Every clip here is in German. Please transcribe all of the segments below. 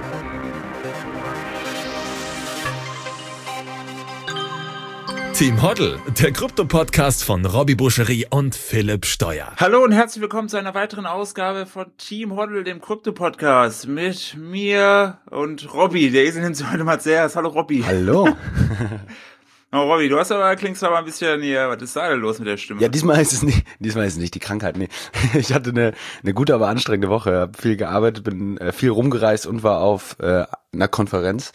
Team Hoddle, der Krypto-Podcast von Robby Buscherie und Philipp Steuer. Hallo und herzlich willkommen zu einer weiteren Ausgabe von Team Hoddle, dem Krypto-Podcast mit mir und Robby. Der Esel nimmt sich heute mal sehr. Hallo Robby. Hallo. Oh, Robby, klingst aber ein bisschen, was ist da denn los mit der Stimme? Ja, diesmal ist es nicht die Krankheit, nee. Ich hatte eine gute, aber anstrengende Woche, habe viel gearbeitet, bin viel rumgereist und war auf einer Konferenz.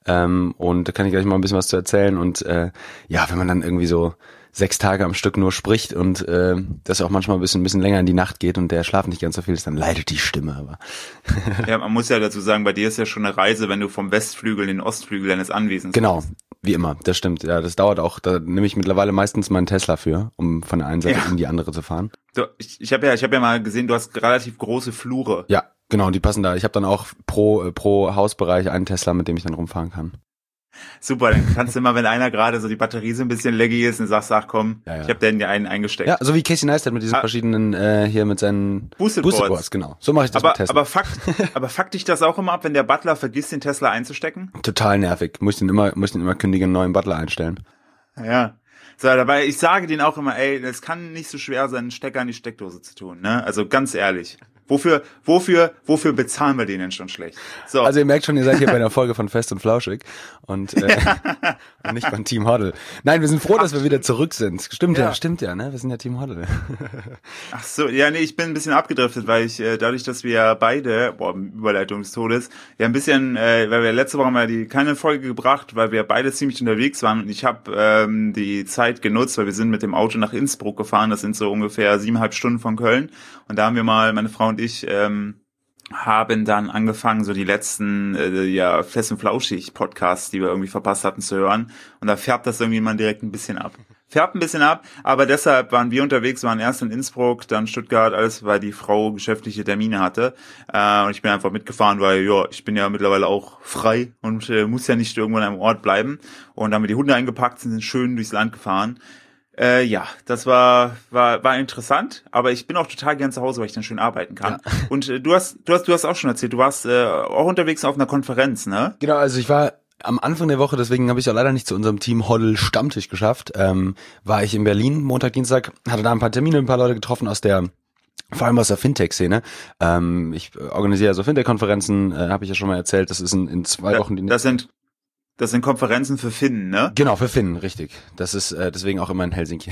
Und da kann ich gleich mal ein bisschen was zu erzählen. Und wenn man dann irgendwie so 6 Tage am Stück nur spricht und das auch manchmal ein bisschen länger in die Nacht geht und der Schlaf nicht ganz so viel ist, dann leidet die Stimme. Aber ja, man muss ja dazu sagen, bei dir ist ja schon eine Reise, wenn du vom Westflügel in den Ostflügel deines Anwesens genau, wie immer, das stimmt. Ja, das dauert auch, da nehme ich mittlerweile meistens meinen Tesla für, um von der einen Seite in die andere zu fahren. So, ich hab ja mal gesehen, du hast relativ große Flure. Ja. Genau, die passen da. Ich habe dann auch pro Hausbereich einen Tesla, mit dem ich dann rumfahren kann. Super, dann kannst du immer, wenn einer gerade so die Batterie so ein bisschen laggy ist und sagst, ach komm, ja. Ich habe den einen eingesteckt. Ja, so wie Casey Neistat mit diesen verschiedenen, hier mit seinen Boosted Boards, genau. So mache ich das mit Tesla. Aber fuckt dich das auch immer ab, wenn der Butler vergisst, den Tesla einzustecken? Total nervig. Muss den immer kündigen, einen neuen Butler einstellen. Ja. So, dabei, ich sage denen auch immer, ey, es kann nicht so schwer sein, einen Stecker in die Steckdose zu tun, ne? Also ganz ehrlich. Wofür bezahlen wir den denn schon schlecht? So. Also ihr merkt schon, ihr seid hier bei einer Folge von Fest und Flauschig und nicht beim Team Hoddle. Nein, wir sind froh, dass wir wieder zurück sind. Stimmt ja, ne? Wir sind ja Team Hoddle. Ach so, ja, nee, ich bin ein bisschen abgedriftet, weil ich dadurch, dass wir beide, Überleitung des Todes, ja ein bisschen, weil wir letzte Woche mal keine Folge gebracht, weil wir beide ziemlich unterwegs waren und ich habe die Zeit genutzt, weil wir sind mit dem Auto nach Innsbruck gefahren, das sind so ungefähr 7,5 Stunden von Köln und da haben wir mal, meine Frau und ich haben dann angefangen, so die letzten Fest und Flauschig Podcasts, die wir irgendwie verpasst hatten, zu hören. Und da färbt das irgendwie mal direkt ein bisschen ab. Aber deshalb waren wir unterwegs, waren erst in Innsbruck, dann Stuttgart, alles, weil die Frau geschäftliche Termine hatte. Und ich bin einfach mitgefahren, weil ich bin ja mittlerweile auch frei und muss ja nicht irgendwo an einem Ort bleiben. Und dann haben wir die Hunde eingepackt, sind schön durchs Land gefahren. Das war interessant, aber ich bin auch total gern zu Hause, weil ich dann schön arbeiten kann. Ja. Und du hast auch schon erzählt, du warst auch unterwegs auf einer Konferenz, ne? Genau, also ich war am Anfang der Woche, deswegen habe ich es auch leider nicht zu unserem Team Hoddle Stammtisch geschafft, war ich in Berlin, Montag, Dienstag, hatte da ein paar Termine, ein paar Leute getroffen vor allem aus der Fintech-Szene. Ich organisiere so Fintech-Konferenzen, habe ich ja schon mal erzählt, das ist in 2 Wochen. Das sind Konferenzen für Finnen, ne? Genau, für Finnen, richtig. Das ist deswegen auch immer in Helsinki.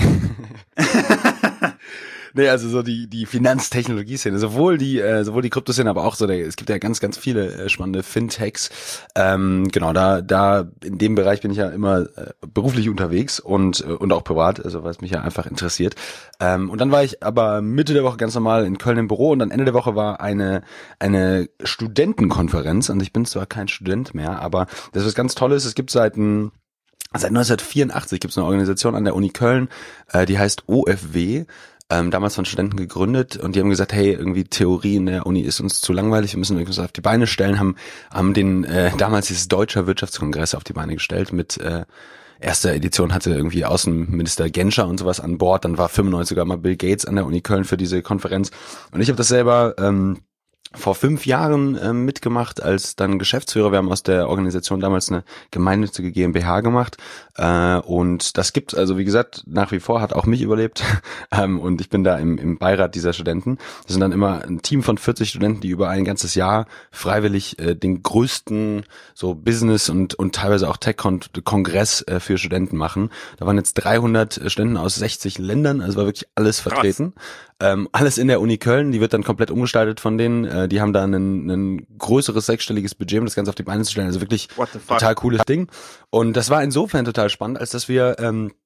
Nee, also so die Finanztechnologie-Szene, sowohl die Kryptoszene, aber auch so es gibt ja ganz, ganz viele spannende Fintechs. Genau, da in dem Bereich bin ich ja immer beruflich unterwegs und auch privat, also weil es mich ja einfach interessiert. Und dann war ich aber Mitte der Woche ganz normal in Köln im Büro und dann Ende der Woche war eine Studentenkonferenz und ich bin zwar kein Student mehr, aber das ist was ganz Tolles. Es gibt seit 1984 gibt es eine Organisation an der Uni Köln, die heißt OFW. Damals von Studenten gegründet und die haben gesagt, hey, irgendwie Theorie in der Uni ist uns zu langweilig, wir müssen irgendwas auf die Beine stellen, haben den damals dieses Deutscher Wirtschaftskongress auf die Beine gestellt mit erster Edition hatte irgendwie Außenminister Genscher und sowas an Bord, dann war 95 sogar mal Bill Gates an der Uni Köln für diese Konferenz und ich habe das selber vor 5 Jahren mitgemacht als dann Geschäftsführer. Wir haben aus der Organisation damals eine gemeinnützige GmbH gemacht und das gibt's also wie gesagt nach wie vor, hat auch mich überlebt und ich bin da im Beirat dieser Studenten. Das sind dann immer ein Team von 40 Studenten, die über ein ganzes Jahr freiwillig den größten so Business und teilweise auch Tech-Kongress für Studenten machen. Da waren jetzt 300 Studenten aus 60 Ländern, also war wirklich alles vertreten. Alles in der Uni Köln, die wird dann komplett umgestaltet von denen, die haben da ein größeres 6-stelliges Budget, um das Ganze auf die Beine zu stellen, also wirklich total cooles Ding. Und das war insofern total spannend, als dass wir,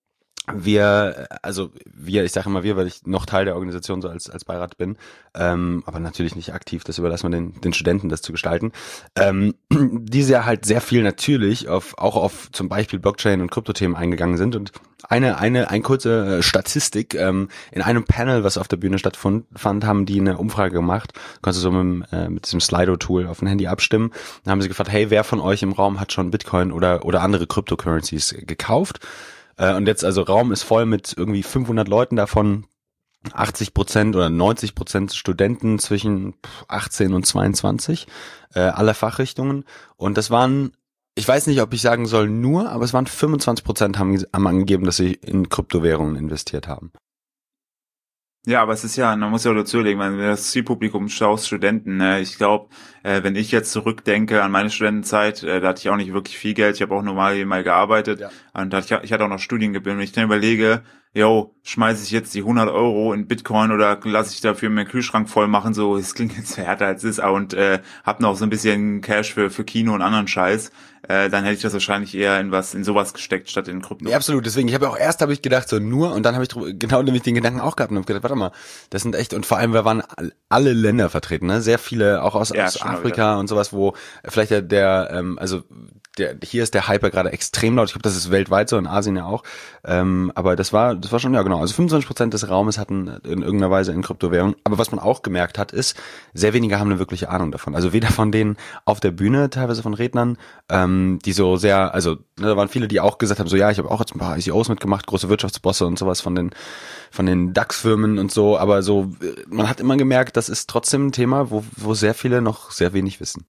ich sage immer wir, weil ich noch Teil der Organisation so als Beirat bin, aber natürlich nicht aktiv, das überlassen wir den Studenten, das zu gestalten, diese ja halt sehr viel natürlich auch auf zum Beispiel Blockchain und Kryptothemen eingegangen sind und eine kurze Statistik, in einem Panel, was auf der Bühne stattfand, haben die eine Umfrage gemacht, konntest du so mit diesem Slido-Tool auf dem Handy abstimmen, dann haben sie gefragt, hey, wer von euch im Raum hat schon Bitcoin oder andere Cryptocurrencies gekauft? Und jetzt also Raum ist voll mit irgendwie 500 Leuten, davon 80% oder 90% Studenten zwischen 18 und 22 aller Fachrichtungen. Und das waren, ich weiß nicht, ob ich sagen soll nur, aber es waren 25% haben angegeben, dass sie in Kryptowährungen investiert haben. Ja, aber es ist ja, man muss ja dazu legen, wenn du das Zielpublikum schaust, Studenten, ne? Ich glaube, wenn ich jetzt zurückdenke an meine Studentenzeit, da hatte ich auch nicht wirklich viel Geld, ich habe auch normal mal gearbeitet, ja. Und ich hatte auch noch Studiengebühren. Wenn ich dann überlege, schmeiße ich jetzt die 100 Euro in Bitcoin oder lasse ich dafür meinen Kühlschrank voll machen, so, es klingt jetzt härter als es ist, und hab noch so ein bisschen Cash für Kino und anderen Scheiß, dann hätte ich das wahrscheinlich eher in sowas gesteckt, statt in Krypto. Ja, absolut, deswegen, habe ich gedacht, so nur, und dann habe ich genau nämlich den Gedanken auch gehabt und habe gedacht, warte mal, das sind echt, und vor allem, wir waren alle Länder vertreten, ne, sehr viele, auch aus Afrika und sowas, wo vielleicht hier ist der Hype gerade extrem laut. Ich glaube, das ist weltweit so, in Asien ja auch. Aber das war schon, ja genau. Also 25% des Raumes hatten in irgendeiner Weise in Kryptowährungen. Aber was man auch gemerkt hat, ist, sehr wenige haben eine wirkliche Ahnung davon. Also weder von denen auf der Bühne, teilweise von Rednern, die so sehr, also da waren viele, die auch gesagt haben, so ja, ich habe auch jetzt ein paar ICOs mitgemacht, große Wirtschaftsbosse und sowas von den DAX-Firmen und so. Aber so, man hat immer gemerkt, das ist trotzdem ein Thema, wo sehr viele noch sehr wenig wissen.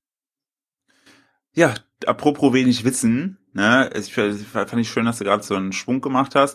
Ja, apropos wenig Wissen, ne, fand ich schön, dass du gerade so einen Schwung gemacht hast.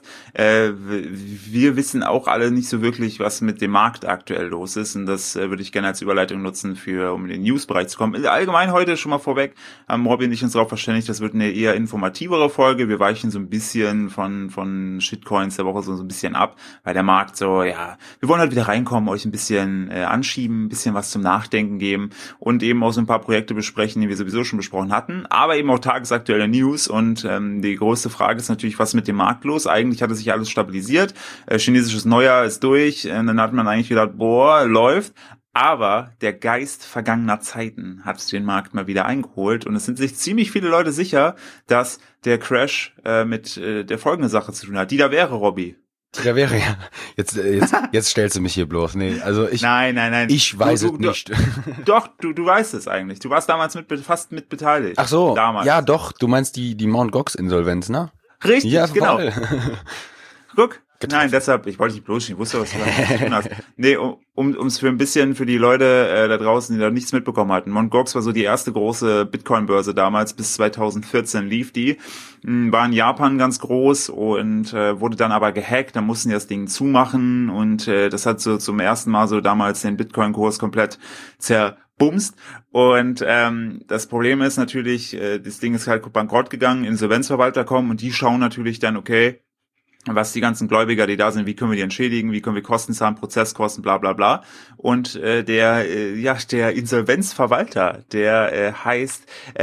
Wir wissen auch alle nicht so wirklich, was mit dem Markt aktuell los ist, und das würde ich gerne als Überleitung nutzen, um in den News-Bereich zu kommen. Allgemein heute schon mal vorweg, haben Robby und ich uns darauf verständigt, das wird eine eher informativere Folge. Wir weichen so ein bisschen von Shitcoins der Woche so ein bisschen ab, weil der Markt so, ja, wir wollen halt wieder reinkommen, euch ein bisschen anschieben, ein bisschen was zum Nachdenken geben und eben auch so ein paar Projekte besprechen, die wir sowieso schon besprochen hatten, aber eben auch tagesaktuelle News. Und die größte Frage ist natürlich, was mit dem Markt los? Eigentlich hatte sich alles stabilisiert. Chinesisches Neujahr ist durch. Dann hat man eigentlich gedacht, läuft. Aber der Geist vergangener Zeiten hat den Markt mal wieder eingeholt. Und es sind sich ziemlich viele Leute sicher, dass der Crash mit der folgenden Sache zu tun hat. Die da wäre, Robby. Da wäre ja. Jetzt stellst du mich hier bloß. Nee, also Nein. Ich weiß es nicht. Doch, du weißt es eigentlich. Du warst damals fast mit beteiligt. Ach so. Damals. Ja, doch. Du meinst die Mt. Gox Insolvenz, ne? Richtig, ja, genau. Guck. Getroffen. Nein, deshalb, ich wollte dich bloß, ich wusste, was du damit zu tun hast. Nee, um's für ein bisschen für die Leute da draußen, die da nichts mitbekommen hatten. Mt. Gox war so die erste große Bitcoin-Börse damals, bis 2014 lief die. War in Japan ganz groß und wurde dann aber gehackt, da mussten die das Ding zumachen, und das hat so zum ersten Mal so damals den Bitcoin-Kurs komplett zerbumst. Und das Problem ist natürlich, das Ding ist halt bankrott gegangen, Insolvenzverwalter kommen und die schauen natürlich dann, okay, was die ganzen Gläubiger, die da sind, wie können wir die entschädigen, wie können wir Kosten zahlen, Prozesskosten, bla bla bla. Und der Insolvenzverwalter, der heißt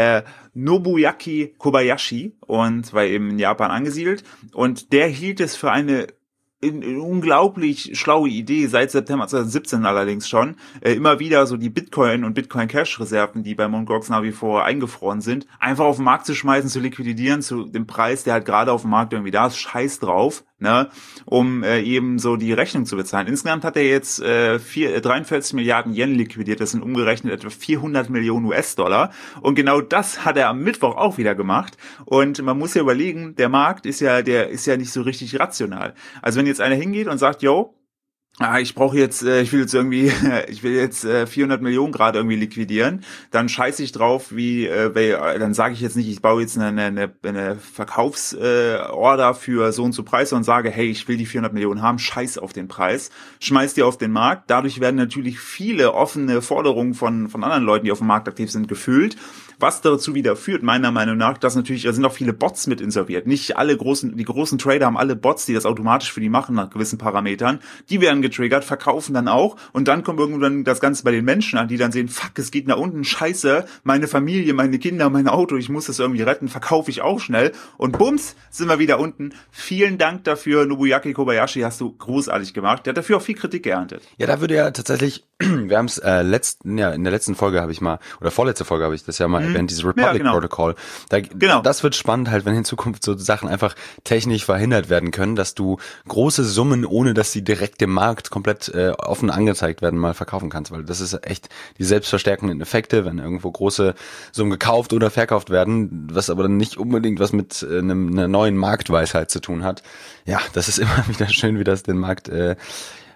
Nobuyuki Kobayashi und war eben in Japan angesiedelt, und der hielt es für eine unglaublich schlaue Idee, seit September 2017 allerdings schon, immer wieder so die Bitcoin und Bitcoin Cash Reserven, die bei Mt. Gox nach wie vor eingefroren sind, einfach auf den Markt zu schmeißen, zu liquidieren, zu dem Preis, der halt gerade auf dem Markt irgendwie da ist, scheiß drauf, ne, um eben so die Rechnung zu bezahlen. Insgesamt hat er jetzt 43 Milliarden Yen liquidiert, das sind umgerechnet etwa 400 Millionen US-Dollar, und genau das hat er am Mittwoch auch wieder gemacht, und man muss ja überlegen, der Markt ist ja nicht so richtig rational. Also wenn jetzt einer hingeht und sagt, ich will jetzt 400 Millionen gerade irgendwie liquidieren, dann scheiße ich drauf, dann sage ich jetzt nicht, ich baue jetzt eine Verkaufsorder für so und so Preise und sage, hey, ich will die 400 Millionen haben, scheiß auf den Preis, schmeiß die auf den Markt. Dadurch werden natürlich viele offene Forderungen von anderen Leuten, die auf dem Markt aktiv sind, gefüllt, was dazu wieder führt, meiner Meinung nach, dass natürlich, da sind auch viele Bots mit inserviert. Nicht die großen Trader haben alle Bots, die das automatisch für die machen nach gewissen Parametern. Die werden getriggert, verkaufen dann auch, und dann kommt irgendwann das Ganze bei den Menschen an, die dann sehen, fuck, es geht nach unten, scheiße, meine Familie, meine Kinder, mein Auto, ich muss das irgendwie retten, verkaufe ich auch schnell, und bums, sind wir wieder unten. Vielen Dank dafür, Nobuyuki Kobayashi, hast du großartig gemacht. Der hat dafür auch viel Kritik geerntet. Ja, da würde ja tatsächlich, wir haben es in der letzten Folge habe ich mal, oder vorletzte Folge habe ich das ja mal erwähnt, dieses Republic Protocol. Das wird spannend halt, wenn in Zukunft so Sachen einfach technisch verhindert werden können, dass du große Summen, ohne dass sie direkt dem Markt komplett offen angezeigt werden, mal verkaufen kannst, weil das ist echt die selbstverstärkenden Effekte, wenn irgendwo große Summen gekauft oder verkauft werden, was aber dann nicht unbedingt was mit einer neuen Marktweisheit zu tun hat. Ja, das ist immer wieder schön, wie das den Markt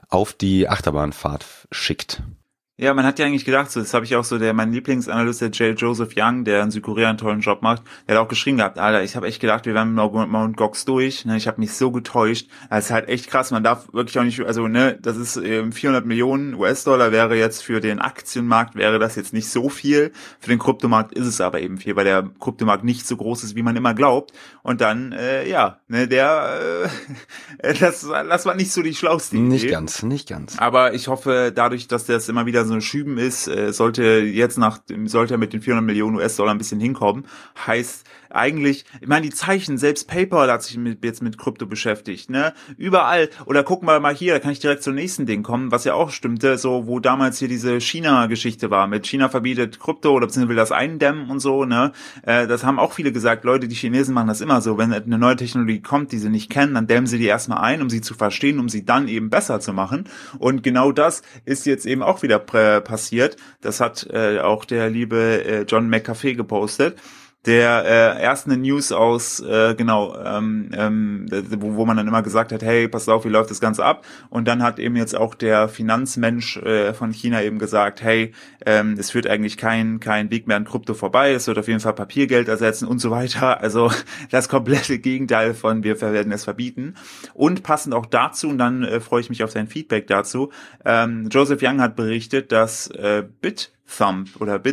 auf die Achterbahnfahrt schickt. Ja, man hat ja eigentlich gedacht, so, das habe ich auch so, mein Lieblingsanalyst, der J. Joseph Young, der in Südkorea einen tollen Job macht, der hat auch geschrieben gehabt, Alter, ich habe echt gedacht, wir werden mit Mount Gox durch, ne, ich habe mich so getäuscht, das ist halt echt krass, man darf wirklich auch nicht, also, ne, das ist 400 Millionen US-Dollar wäre jetzt für den Aktienmarkt, wäre das jetzt nicht so viel, für den Kryptomarkt ist es aber eben viel, weil der Kryptomarkt nicht so groß ist, wie man immer glaubt, und dann, ja, ne, das war nicht so die schlauste Idee. Nicht ganz. Aber ich hoffe, dadurch, dass das immer wieder so ein Schüben ist, sollte er mit den 400 Millionen US-Dollar ein bisschen hinkommen. Heißt eigentlich, ich meine, die Zeichen, selbst PayPal hat sich jetzt mit Krypto beschäftigt, ne? Überall. Oder gucken wir mal hier, da kann ich direkt zum nächsten Ding kommen, was ja auch stimmte, so, wo damals hier diese China-Geschichte war, mit China verbietet Krypto oder beziehungsweise will das eindämmen und so, ne? Das haben auch viele gesagt, Leute, die Chinesen machen das immer so, wenn eine neue Technologie kommt, die sie nicht kennen, dann dämmen sie die erstmal ein, um sie zu verstehen, um sie dann eben besser zu machen. Und genau das ist jetzt eben auch wieder passiert. Das hat auch der liebe John McAfee gepostet. Der erst eine News aus, wo man dann immer gesagt hat, hey, pass auf, wie läuft das Ganze ab? Und dann hat eben jetzt auch der Finanzmensch von China eben gesagt, hey, es führt eigentlich kein Weg mehr an Krypto vorbei, es wird auf jeden Fall Papiergeld ersetzen und so weiter. Also das komplette Gegenteil von wir werden es verbieten. Und passend auch dazu, und dann freue ich mich auf sein Feedback dazu, Joseph Young hat berichtet, dass BitHump,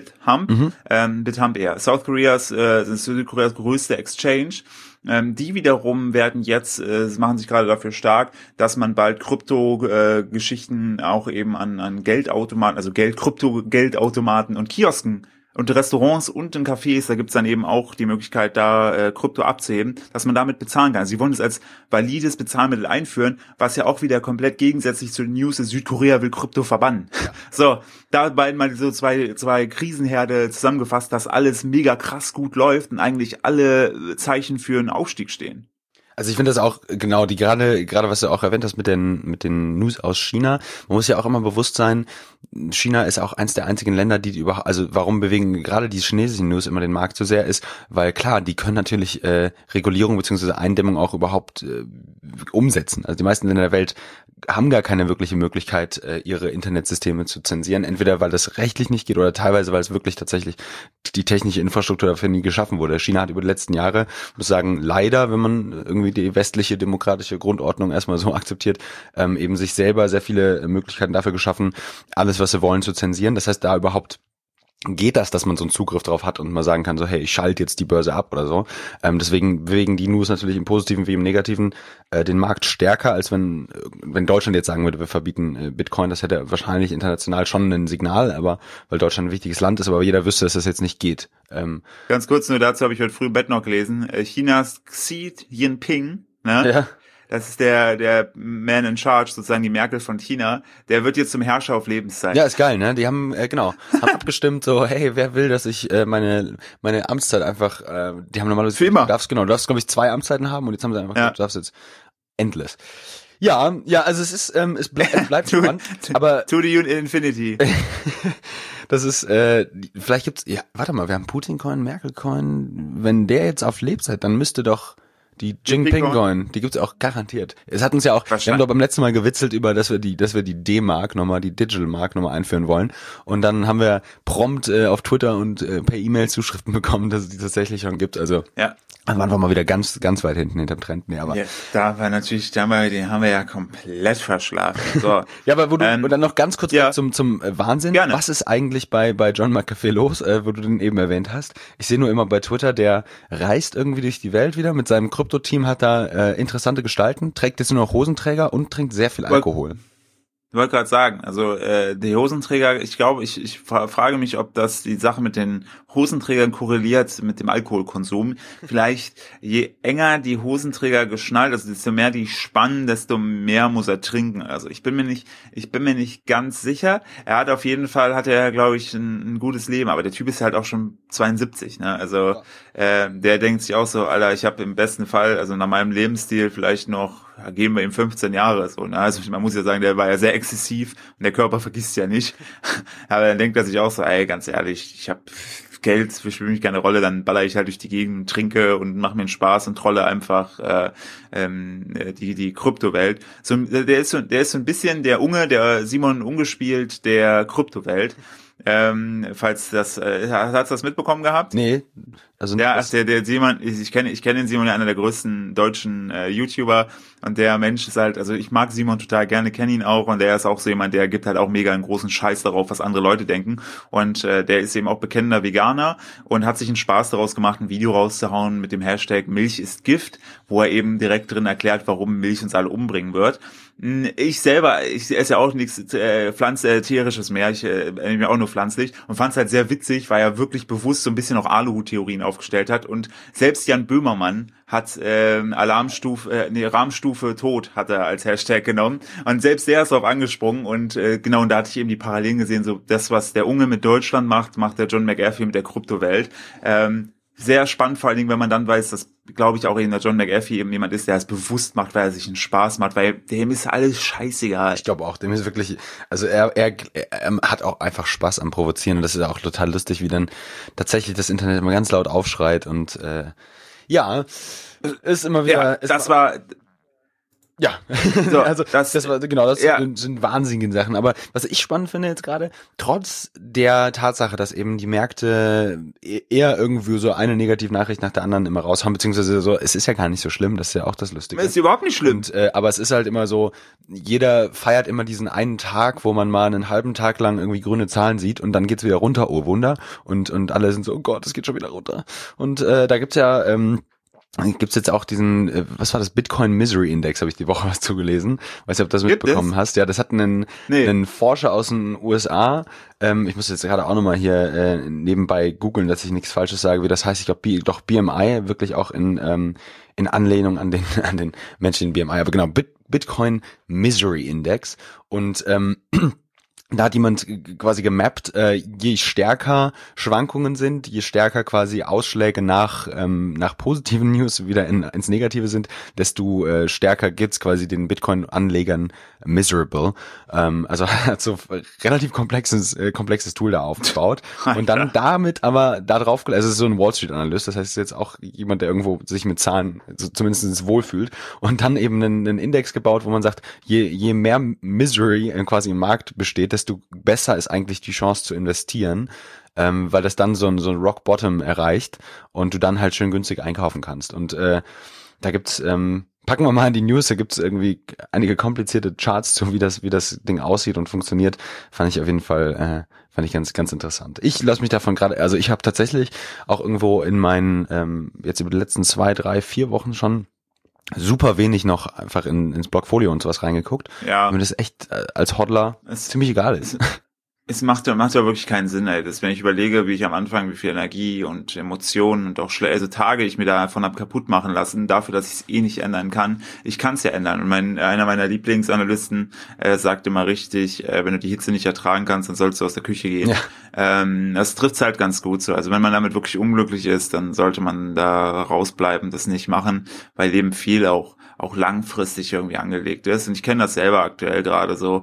Südkoreas größte Exchange. Die wiederum werden jetzt, machen sich gerade dafür stark, dass man bald Krypto-Geschichten auch eben an Geldautomaten, also Krypto-Geldautomaten und Kiosken und Restaurants und in Cafés, da gibt's dann eben auch die Möglichkeit, da Krypto abzuheben, dass man damit bezahlen kann. Sie wollen es als valides Bezahlmittel einführen, was ja auch wieder komplett gegensätzlich zu den News ist, Südkorea will Krypto verbannen. Ja. So, da beiden mal so zwei Krisenherde zusammengefasst, dass alles mega krass gut läuft und eigentlich alle Zeichen für einen Aufstieg stehen. Also ich finde das auch genau, die gerade was du auch erwähnt hast mit den News aus China. Man muss ja auch immer bewusst sein, China ist auch eins der einzigen Länder, die überhaupt, also warum bewegen gerade die chinesischen News immer den Markt so sehr, ist, weil klar, die können natürlich Regulierung bzw. Eindämmung auch überhaupt umsetzen. Also die meisten Länder der Welt haben gar keine wirkliche Möglichkeit, ihre Internetsysteme zu zensieren, entweder weil das rechtlich nicht geht oder teilweise, weil es wirklich tatsächlich die technische Infrastruktur dafür nie geschaffen wurde. China hat über die letzten Jahre, muss sagen, leider, wenn man irgendwie die westliche demokratische Grundordnung erstmal so akzeptiert, eben sich selber sehr viele Möglichkeiten dafür geschaffen, alles, was sie wollen, zu zensieren. Das heißt, da überhaupt geht das, dass man so einen Zugriff drauf hat und mal sagen kann, so hey, ich schalte jetzt die Börse ab oder so. Deswegen bewegen die News natürlich im Positiven wie im Negativen den Markt stärker, als wenn Deutschland jetzt sagen würde, wir verbieten Bitcoin. Das hätte wahrscheinlich international schon ein Signal, aber weil Deutschland ein wichtiges Land ist, aber jeder wüsste, dass das jetzt nicht geht. Ganz kurz nur dazu, habe ich heute früh im Bett noch gelesen, Chinas Xi Jinping, ne? Ja. Das ist der Man in Charge, sozusagen die Merkel von China. Der wird jetzt zum Herrscher auf Lebenszeit. Ja, ist geil, ne? Die haben, haben abgestimmt so, hey, wer will, dass ich meine Amtszeit einfach, die haben normalerweise... Für immer. Du darfst, glaube ich, 2 Amtszeiten haben und jetzt haben sie einfach gesagt, du darfst jetzt endless. Ja, also es ist, es bleibt spannend, aber... To the Infinity. Das ist, vielleicht gibt's, ja, warte mal, wir haben Putin-Coin, Merkel-Coin, wenn der jetzt auf Lebzeit, dann müsste doch die Jinping-Coin, die gibt's auch garantiert. Es hat uns ja auch, wir haben doch beim letzten Mal gewitzelt über, dass wir die D-Mark nochmal, die Digital-Mark nochmal einführen wollen. Und dann haben wir prompt auf Twitter und per E-Mail Zuschriften bekommen, dass es die tatsächlich schon gibt. Also, ja. Dann waren wir mal wieder ganz, ganz weit hinterm Trend. Nee, aber. Ja, den haben wir ja komplett verschlafen. So. Ja, aber und dann noch ganz kurz zum Wahnsinn. Gerne. Was ist eigentlich bei John McAfee los, wo du den eben erwähnt hast? Ich sehe nur immer bei Twitter, der reist irgendwie durch die Welt wieder mit seinem Krypto-Team, hat da interessante Gestalten, trägt jetzt nur noch Hosenträger und trinkt sehr viel Alkohol. Ich wollte gerade sagen, also die Hosenträger, ich glaube, ich frage mich, ob das die Sache mit den Hosenträgern korreliert mit dem Alkoholkonsum. Vielleicht je enger die Hosenträger geschnallt, also desto mehr die spannen, desto mehr muss er trinken. Also ich bin mir nicht ganz sicher. Hat er, glaube ich, ein gutes Leben, aber der Typ ist halt auch schon 72, ne? Also der denkt sich auch so, Alter, ich habe im besten Fall, also nach meinem Lebensstil vielleicht noch, geben wir ihm 15 Jahre, so, ne? Also man muss ja sagen, der war ja sehr exzessiv und der Körper vergisst ja nicht. Aber dann denkt er sich auch so, ey, ganz ehrlich, ich habe Geld spielt mich keine Rolle, dann baller ich halt durch die Gegend, trinke und mache mir einen Spaß und trolle einfach die Kryptowelt. So, der ist so ein bisschen der Unge, der Simon Ungespielt der Kryptowelt. Falls das, hast du das mitbekommen gehabt? Nee, also ja, der Simon, ich kenne den Simon, ja, einer der größten deutschen YouTuber, und der Mensch ist halt, also ich mag Simon total gerne, kenne ihn auch, und der ist auch so jemand, der gibt halt auch mega einen großen Scheiß darauf, was andere Leute denken, und der ist eben auch bekennender Veganer und hat sich einen Spaß daraus gemacht, ein Video rauszuhauen mit dem Hashtag Milch ist Gift, wo er eben direkt drin erklärt, warum Milch uns alle umbringen wird. Ich esse ja auch nichts tierisches mehr, ich ernähre mich auch nur pflanzlich, und fand es halt sehr witzig, weil er wirklich bewusst so ein bisschen auch Aluhut-Theorien aufgestellt hat, und selbst Jan Böhmermann hat Rahmstufe Tod hat er als Hashtag genommen, und selbst der ist darauf angesprungen, und genau, und da hatte ich eben die Parallelen gesehen, so das, was der Unge mit Deutschland macht, macht der John McAfee mit der Kryptowelt. Sehr spannend, vor allen Dingen, wenn man dann weiß, dass, glaube ich, auch eben der John McAfee eben jemand ist, der es bewusst macht, weil er sich einen Spaß macht, weil dem ist alles scheißegal. Ich glaube auch, dem ist wirklich, also er hat auch einfach Spaß am Provozieren, und das ist auch total lustig, wie dann tatsächlich das Internet immer ganz laut aufschreit, und ja, ist immer wieder. Ja, das war... Ja, so, also das war genau, das sind wahnsinnige Sachen. Aber was ich spannend finde jetzt gerade, trotz der Tatsache, dass eben die Märkte eher irgendwie so eine Negativnachricht nach der anderen immer raushauen, beziehungsweise so, es ist ja gar nicht so schlimm, das ist ja auch das Lustige. Es ist überhaupt nicht schlimm. Und, aber es ist halt immer so, jeder feiert immer diesen einen Tag, wo man mal einen halben Tag lang irgendwie grüne Zahlen sieht, und dann geht's wieder runter, oh Wunder. Und alle sind so, oh Gott, es geht schon wieder runter. Und da gibt's ja gibt's jetzt auch diesen, was war das, Bitcoin Misery Index, habe ich die Woche was zugelesen. Weiß nicht, ob du das mitbekommen hast. Ja, das hat einen Forscher aus den USA, ich muss jetzt gerade auch nochmal hier nebenbei googeln, dass ich nichts Falsches sage, wie das heißt. Ich glaube, doch BMI, wirklich auch in Anlehnung an den Menschen in BMI, aber genau, Bitcoin Misery Index. Und da hat jemand quasi gemappt, je stärker Schwankungen sind, je stärker quasi Ausschläge nach positiven News wieder ins Negative sind, desto stärker gibt's quasi den Bitcoin-Anlegern miserable. Also hat so relativ komplexes Tool da aufgebaut. Und dann damit aber da drauf, also es ist so ein Wall Street Analyst, das heißt, es ist jetzt auch jemand, der irgendwo sich mit Zahlen so zumindest wohlfühlt, und dann eben einen Index gebaut, wo man sagt, je mehr Misery quasi im Markt besteht, desto besser ist eigentlich die Chance zu investieren, weil das dann so ein Rock Bottom erreicht und du dann halt schön günstig einkaufen kannst. Und da gibt's, packen wir mal in die News, da gibt's irgendwie einige komplizierte Charts zu, wie das Ding aussieht und funktioniert. Fand ich auf jeden Fall, ganz, ganz interessant. Ich lasse mich davon gerade, also ich habe tatsächlich auch irgendwo in meinen, jetzt über die letzten 2, 3, 4 Wochen schon super wenig noch einfach ins Blockfolio und sowas reingeguckt. Ja. Wenn das echt als Hodler ziemlich egal ist. Es macht ja wirklich keinen Sinn, ey. Wenn ich überlege, wie ich am Anfang, wie viel Energie und Emotionen und auch also Tage ich mir davon hab kaputt machen lassen, dafür, dass ich es eh nicht ändern kann. Ich kann es ja ändern. Und einer meiner Lieblingsanalysten sagt immer richtig, wenn du die Hitze nicht ertragen kannst, dann sollst du aus der Küche gehen. Ja. Das trifft's halt ganz gut so. Also wenn man damit wirklich unglücklich ist, dann sollte man da rausbleiben, das nicht machen, weil Leben viel auch langfristig irgendwie angelegt ist. Und ich kenne das selber aktuell gerade so,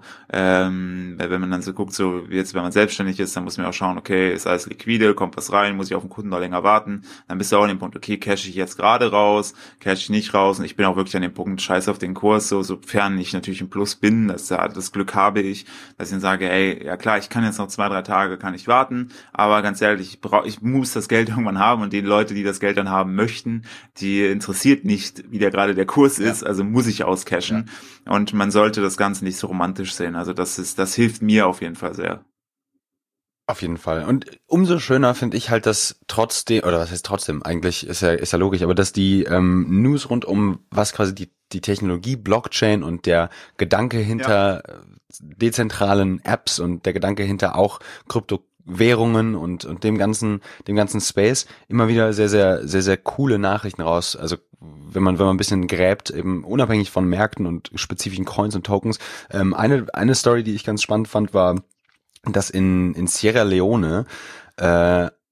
wenn man dann so guckt, so wie jetzt, wenn man selbstständig ist, dann muss man auch schauen, okay, ist alles liquide, kommt was rein, muss ich auf den Kunden noch länger warten. Dann bist du auch an dem Punkt, okay, cash ich jetzt gerade raus, cash ich nicht raus. Und ich bin auch wirklich an dem Punkt, scheiß auf den Kurs, so sofern ich natürlich im Plus bin, das Glück habe ich, dass ich dann sage, ey, ja klar, ich kann jetzt noch 2, 3 Tage, kann ich warten, aber ganz ehrlich, ich muss das Geld irgendwann haben, und die Leute, die das Geld dann haben möchten, die interessiert nicht, wie gerade der Kurs ist, also muss ich auscashen. Ja. Und man sollte das Ganze nicht so romantisch sehen. Also das hilft mir auf jeden Fall sehr. Auf jeden Fall. Und umso schöner finde ich halt, dass trotzdem, oder was heißt trotzdem, eigentlich ist ja logisch, aber dass die News rund um was quasi die Technologie Blockchain und der Gedanke hinter dezentralen Apps und der Gedanke hinter auch Kryptowährungen und dem ganzen Space immer wieder sehr, sehr, sehr, sehr coole Nachrichten raus. Also wenn man ein bisschen gräbt, eben unabhängig von Märkten und spezifischen Coins und Tokens. Eine Story, die ich ganz spannend fand, war, dass in Sierra Leone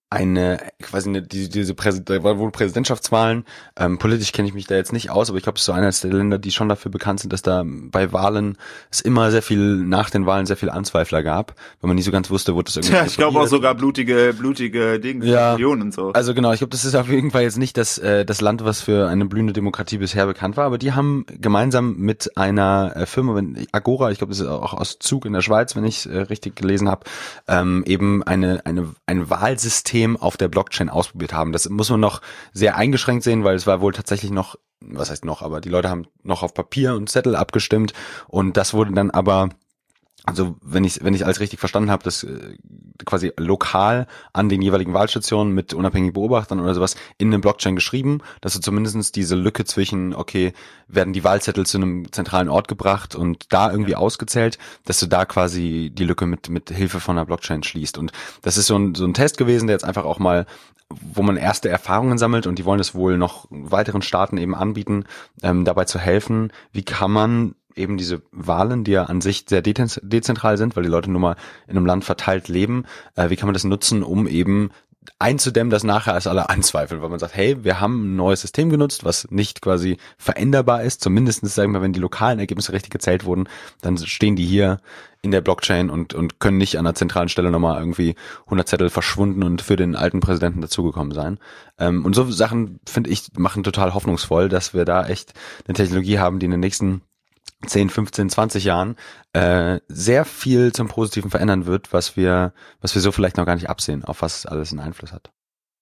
da waren wohl Präsidentschaftswahlen. Politisch kenne ich mich da jetzt nicht aus, aber ich glaube, es ist so eines der Länder, die schon dafür bekannt sind, dass da bei Wahlen es immer nach den Wahlen sehr viel Anzweifler gab, weil man nie so ganz wusste, wurde das irgendwie. Ja, ich glaube auch sogar blutige Dinge, ja, Millionen und so. Also genau, ich glaube, das ist auf jeden Fall jetzt nicht das Land, was für eine blühende Demokratie bisher bekannt war, aber die haben gemeinsam mit einer Firma, Agora, ich glaube, das ist auch aus Zug in der Schweiz, wenn ich richtig gelesen habe, eben ein Wahlsystem auf der Blockchain ausprobiert haben. Das muss man noch sehr eingeschränkt sehen, weil es war wohl tatsächlich noch, was heißt noch, aber die Leute haben noch auf Papier und Zettel abgestimmt und das wurde dann aber, also wenn ich alles richtig verstanden habe, das quasi lokal an den jeweiligen Wahlstationen mit unabhängigen Beobachtern oder sowas in eine Blockchain geschrieben, dass du zumindest diese Lücke zwischen, okay, werden die Wahlzettel zu einem zentralen Ort gebracht und da irgendwie ausgezählt, dass du da quasi die Lücke mit Hilfe von einer Blockchain schließt. Und das ist so ein Test gewesen, der jetzt einfach auch mal, wo man erste Erfahrungen sammelt und die wollen es wohl noch weiteren Staaten eben anbieten, dabei zu helfen, wie kann man eben diese Wahlen, die ja an sich sehr dezentral sind, weil die Leute nur mal in einem Land verteilt leben, wie kann man das nutzen, um eben einzudämmen, dass nachher es alle anzweifeln, weil man sagt, hey, wir haben ein neues System genutzt, was nicht quasi veränderbar ist, zumindest sagen wir, wenn die lokalen Ergebnisse richtig gezählt wurden, dann stehen die hier in der Blockchain und können nicht an einer zentralen Stelle nochmal irgendwie 100 Zettel verschwunden und für den alten Präsidenten dazugekommen sein. Und so Sachen, finde ich, machen total hoffnungsvoll, dass wir da echt eine Technologie haben, die in den nächsten 10, 15, 20 Jahren sehr viel zum Positiven verändern wird, was wir so vielleicht noch gar nicht absehen, auf was alles einen Einfluss hat.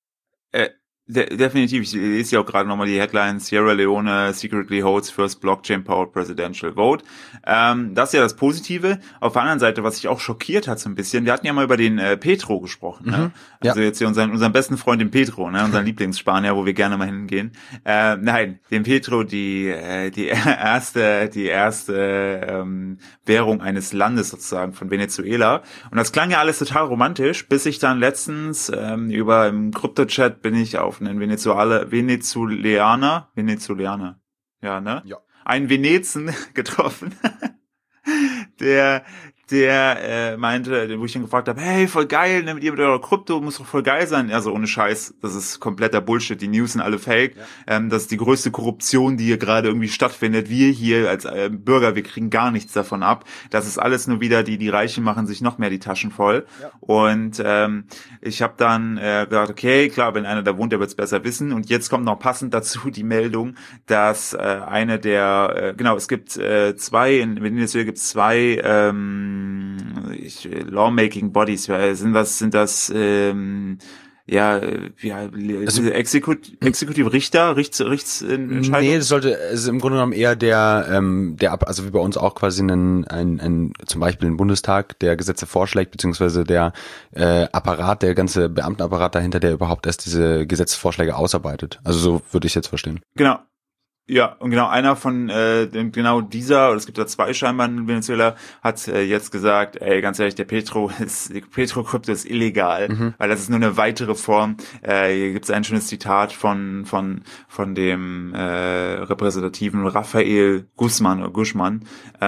Definitiv, ich lese ja auch gerade nochmal die Headline, Sierra Leone secretly holds first blockchain-powered presidential vote. Das ist ja das Positive. Auf der anderen Seite, was sich auch schockiert hat so ein bisschen, wir hatten ja mal über den Petro gesprochen, ne? Also jetzt hier unseren besten Freund, den Petro, ne? Unseren Lieblingsspanier, wo wir gerne mal hingehen. Nein, den Petro, die erste Währung eines Landes sozusagen von Venezuela. Und das klang ja alles total romantisch, bis ich dann letztens über im Krypto-Chat bin ich auf einen Venezuelaner, ja, ne? Ja. Einen Venezen getroffen, der meinte, wo ich ihn gefragt habe, hey, voll geil, ne, mit eurer Krypto, muss doch voll geil sein. Also ohne Scheiß, das ist kompletter Bullshit, die News sind alle fake. Ja. Das ist die größte Korruption, die hier gerade irgendwie stattfindet. Wir hier als Bürger, wir kriegen gar nichts davon ab. Das ist alles nur wieder, die Reichen machen sich noch mehr die Taschen voll. Ja. Und ich habe dann gedacht, okay, klar, wenn einer da wohnt, der wird es besser wissen. Und jetzt kommt noch passend dazu die Meldung, dass eine der, es gibt in Venezuela gibt es zwei Lawmaking Bodies, sind das Exekutive Richter, Rechtsentscheidung? Nee, es ist im Grunde genommen eher also wie bei uns auch quasi ein zum Beispiel ein Bundestag, der Gesetze vorschlägt, beziehungsweise der Apparat, der ganze Beamtenapparat dahinter, der überhaupt erst diese Gesetzesvorschläge ausarbeitet. Also so würde ich es jetzt verstehen. Genau. Ja, und genau einer von genau dieser, oder es gibt da zwei scheinbar in Venezuela, hat jetzt gesagt, ey, ganz ehrlich, die Petro-Krypto ist illegal, weil das ist nur eine weitere Form. Hier gibt's ein schönes Zitat von dem Repräsentativen Rafael Guzman.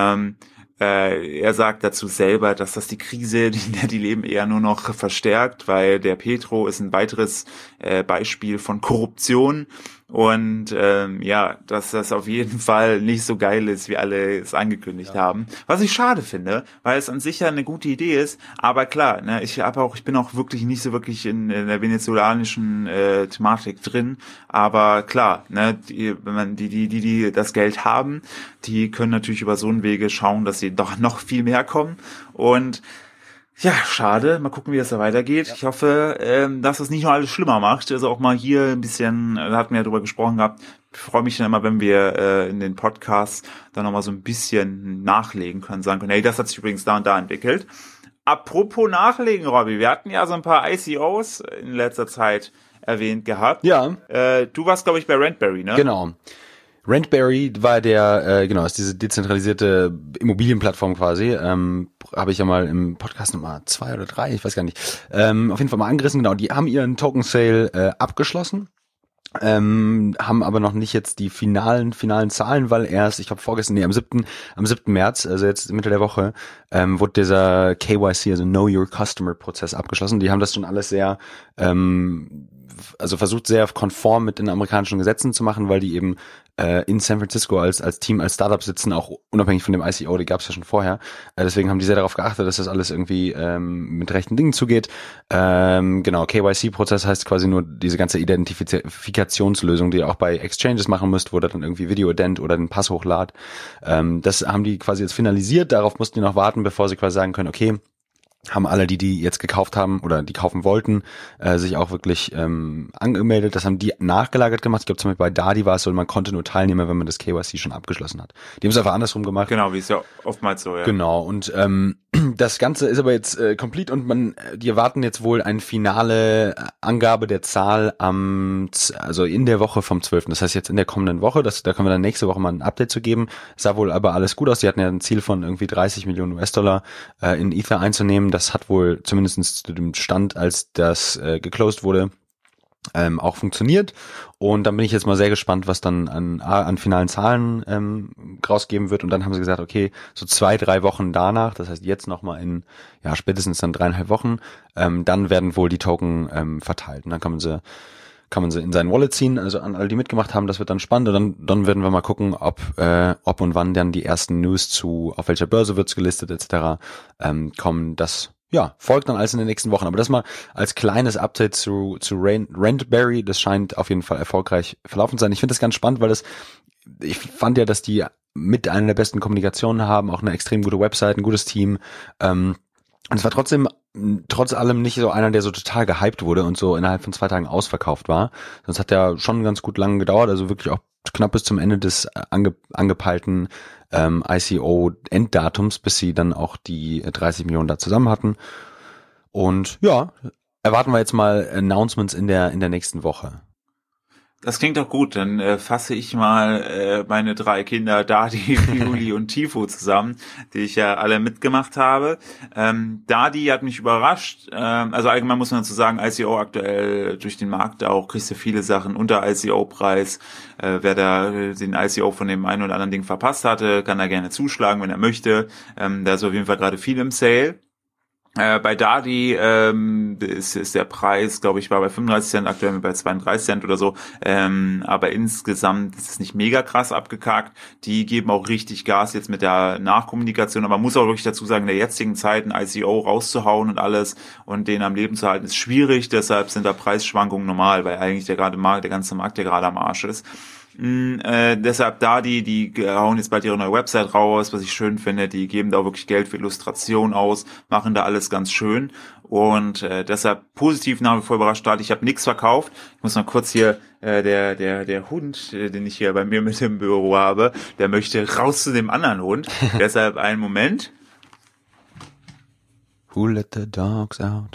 Er sagt dazu selber, dass das die Krise, in der die leben, eher nur noch verstärkt, weil der Petro ist ein weiteres Beispiel von Korruption. Und dass das auf jeden Fall nicht so geil ist, wie alle es angekündigt haben. Was ich schade finde, weil es an sich ja eine gute Idee ist. Aber klar, ne, ich bin auch wirklich nicht so wirklich in der venezolanischen Thematik drin. Aber klar, ne, wenn man die das Geld haben, die können natürlich über so einen Wege schauen, dass sie doch noch viel mehr kommen. Und ja, schade. Mal gucken, wie das da weitergeht. Ja. Ich hoffe, dass das nicht nur alles schlimmer macht. Also auch mal hier ein bisschen, da hatten wir ja drüber gesprochen gehabt. Ich freue mich dann immer, wenn wir in den Podcasts dann nochmal so ein bisschen nachlegen können, sagen können, hey, das hat sich übrigens da und da entwickelt. Apropos nachlegen, Robby, wir hatten ja so ein paar ICOs in letzter Zeit erwähnt gehabt. Ja. Du warst, glaube ich, bei Rentberry, ne? Genau. Rentberry war ist diese dezentralisierte Immobilienplattform quasi, habe ich ja mal im Podcast Nummer 2 oder 3, ich weiß gar nicht, auf jeden Fall mal angerissen, genau, die haben ihren Token Sale abgeschlossen haben aber noch nicht jetzt die finalen Zahlen, weil erst, ich glaube am 7. März, also jetzt Mitte der Woche, wurde dieser KYC, also Know Your Customer Prozess abgeschlossen. Die haben das schon alles sehr, also versucht sehr konform mit den amerikanischen Gesetzen zu machen, weil die eben in San Francisco als Team, als Startup sitzen, auch unabhängig von dem ICO, die gab es ja schon vorher. Deswegen haben die sehr darauf geachtet, dass das alles irgendwie mit rechten Dingen zugeht. Genau, KYC-Prozess heißt quasi nur diese ganze Identifikationslösung, die ihr auch bei Exchanges machen müsst, wo ihr dann irgendwie Video-Ident oder den Pass hochladet. Das haben die quasi jetzt finalisiert. Darauf mussten die noch warten, bevor sie quasi sagen können, okay, haben alle, die jetzt gekauft haben oder die kaufen wollten, sich auch wirklich angemeldet. Das haben die nachgelagert gemacht. Ich glaube zum Beispiel bei Dadi war es so, man konnte nur teilnehmen, wenn man das KYC schon abgeschlossen hat. Die haben es einfach andersrum gemacht. Genau, wie es ja oftmals so, ja. Genau, und das Ganze ist aber jetzt complete und die erwarten jetzt wohl eine finale Angabe der Zahl also in der Woche vom 12. Das heißt jetzt in der kommenden Woche, da können wir dann nächste Woche mal ein Update zu geben. Sah wohl aber alles gut aus. Die hatten ja ein Ziel von irgendwie 30 Millionen US-Dollar in Ether einzunehmen. Das hat wohl zumindest zu dem Stand, als das geclosed wurde, auch funktioniert. Und dann bin ich jetzt mal sehr gespannt, was dann an finalen Zahlen rausgeben wird. Und dann haben sie gesagt, okay, so 2-3 Wochen danach, das heißt jetzt nochmal in, ja, spätestens dann 3,5 Wochen, dann werden wohl die Token verteilt. Und dann kann man sie in sein Wallet ziehen, also an alle, die mitgemacht haben, das wird dann spannend. Und dann werden wir mal gucken, ob und wann dann die ersten News auf welcher Börse wird's gelistet etc. Kommen. Das folgt dann alles in den nächsten Wochen. Aber das mal als kleines Update zu Rentberry. Das scheint auf jeden Fall erfolgreich verlaufen zu sein. Ich finde das ganz spannend, weil ich fand ja, dass die mit einer der besten Kommunikationen haben, auch eine extrem gute Website, ein gutes Team. Und es war trotzdem, trotz allem nicht so einer, der so total gehypt wurde und so innerhalb von 2 Tagen ausverkauft war. Sonst hat der schon ganz gut lange gedauert, also wirklich auch knapp bis zum Ende des angepeilten ICO-Enddatums, bis sie dann auch die 30 Millionen da zusammen hatten. Und ja, erwarten wir jetzt mal Announcements in der nächsten Woche. Das klingt doch gut, dann fasse ich mal meine 3 Kinder, Dadi, Juli und Tifo zusammen, die ich ja alle mitgemacht habe. Dadi hat mich überrascht, also allgemein muss man dazu sagen, ICO aktuell durch den Markt auch, kriegst du viele Sachen unter ICO-Preis. Wer da den ICO von dem einen oder anderen Ding verpasst hatte, kann da gerne zuschlagen, wenn er möchte. Da ist auf jeden Fall gerade viel im Sale. Bei Dadi ist der Preis, glaube ich, war bei 35 Cent, aktuell bei 32 Cent oder so, aber insgesamt ist es nicht mega krass abgekackt. Die geben auch richtig Gas jetzt mit der Nachkommunikation, aber man muss auch wirklich dazu sagen, in der jetzigen Zeit ein ICO rauszuhauen und alles und den am Leben zu halten, ist schwierig, deshalb sind da Preisschwankungen normal, weil eigentlich der ganze Markt ja gerade am Arsch ist. Deshalb die hauen jetzt bald ihre neue Website raus, was ich schön finde, die geben da auch wirklich Geld für Illustration aus, machen da alles ganz schön und deshalb positiv nach wie vor überrascht. Ich habe nichts verkauft. Ich muss mal kurz hier, der Hund, den ich hier bei mir mit im Büro habe, der möchte raus zu dem anderen Hund. Deshalb einen Moment. Who let the dogs out?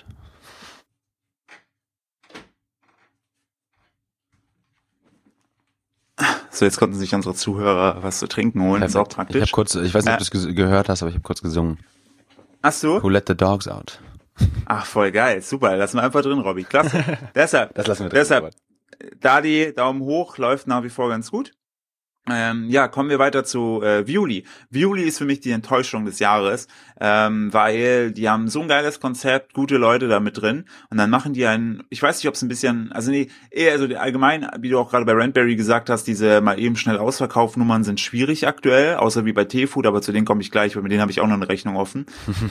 So, jetzt konnten sich unsere Zuhörer was zu trinken holen. Das ist auch praktisch. Ich weiß nicht, ob du es gehört hast, aber ich habe kurz gesungen. Ach so? Who let the dogs out? Ach, voll geil. Super. Lassen wir einfach drin, Robby. Klasse. Deshalb, Dadi, Daumen hoch, läuft nach wie vor ganz gut. Kommen wir weiter zu Viuli. Viuli ist für mich die Enttäuschung des Jahres, weil die haben so ein geiles Konzept, gute Leute da mit drin und dann machen die ich weiß nicht, ob es ein bisschen, allgemein, wie du auch gerade bei Rentberry gesagt hast, diese mal eben schnell Ausverkaufnummern sind schwierig aktuell, außer wie bei T-Food, aber zu denen komme ich gleich, weil mit denen habe ich auch noch eine Rechnung offen.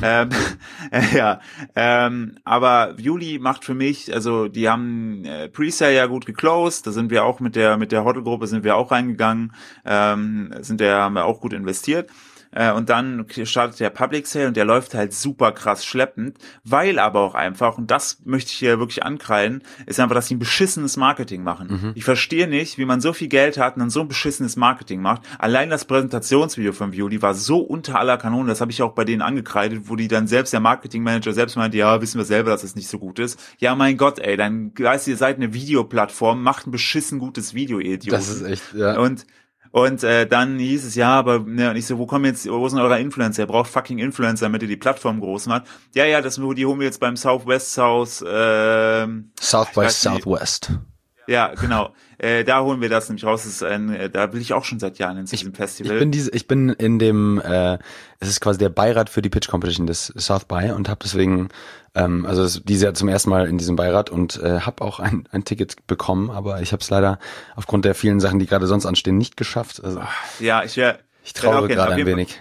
Aber Viuli macht für mich, also die haben Presale ja gut geclosed, da sind wir auch mit der Hotel-Gruppe sind wir auch reingegangen, haben wir auch gut investiert. Und dann startet der Public Sale und der läuft halt super krass schleppend, weil aber auch einfach, und das möchte ich hier wirklich ankreiden, ist einfach, dass die ein beschissenes Marketing machen. Mhm. Ich verstehe nicht, wie man so viel Geld hat und dann so ein beschissenes Marketing macht. Allein das Präsentationsvideo von Viuli war so unter aller Kanone, das habe ich auch bei denen angekreidet, wo die dann selbst, der Marketingmanager selbst meinte, ja, wissen wir selber, dass es nicht so gut ist. Ja, mein Gott, ey, dann weißt du, ihr seid eine Videoplattform, macht ein beschissen gutes Video, ihr Idioten. Das ist echt, ja. Und dann hieß es, ja, aber und ich so, wo sind eure Influencer? Ihr braucht fucking Influencer, damit ihr die Plattform groß macht. Ja, die holen wir jetzt beim South by Southwest. Ja, genau. Da holen wir das nämlich raus. Das ist da will ich auch schon seit Jahren in diesem Festival. Ich bin in dem, es ist quasi der Beirat für die Pitch Competition des South by und habe deswegen, dieses Jahr zum ersten Mal in diesem Beirat und habe auch ein Ticket bekommen, aber ich habe es leider aufgrund der vielen Sachen, die gerade sonst anstehen, nicht geschafft. Also, ja, ich trauere gerade ein wenig.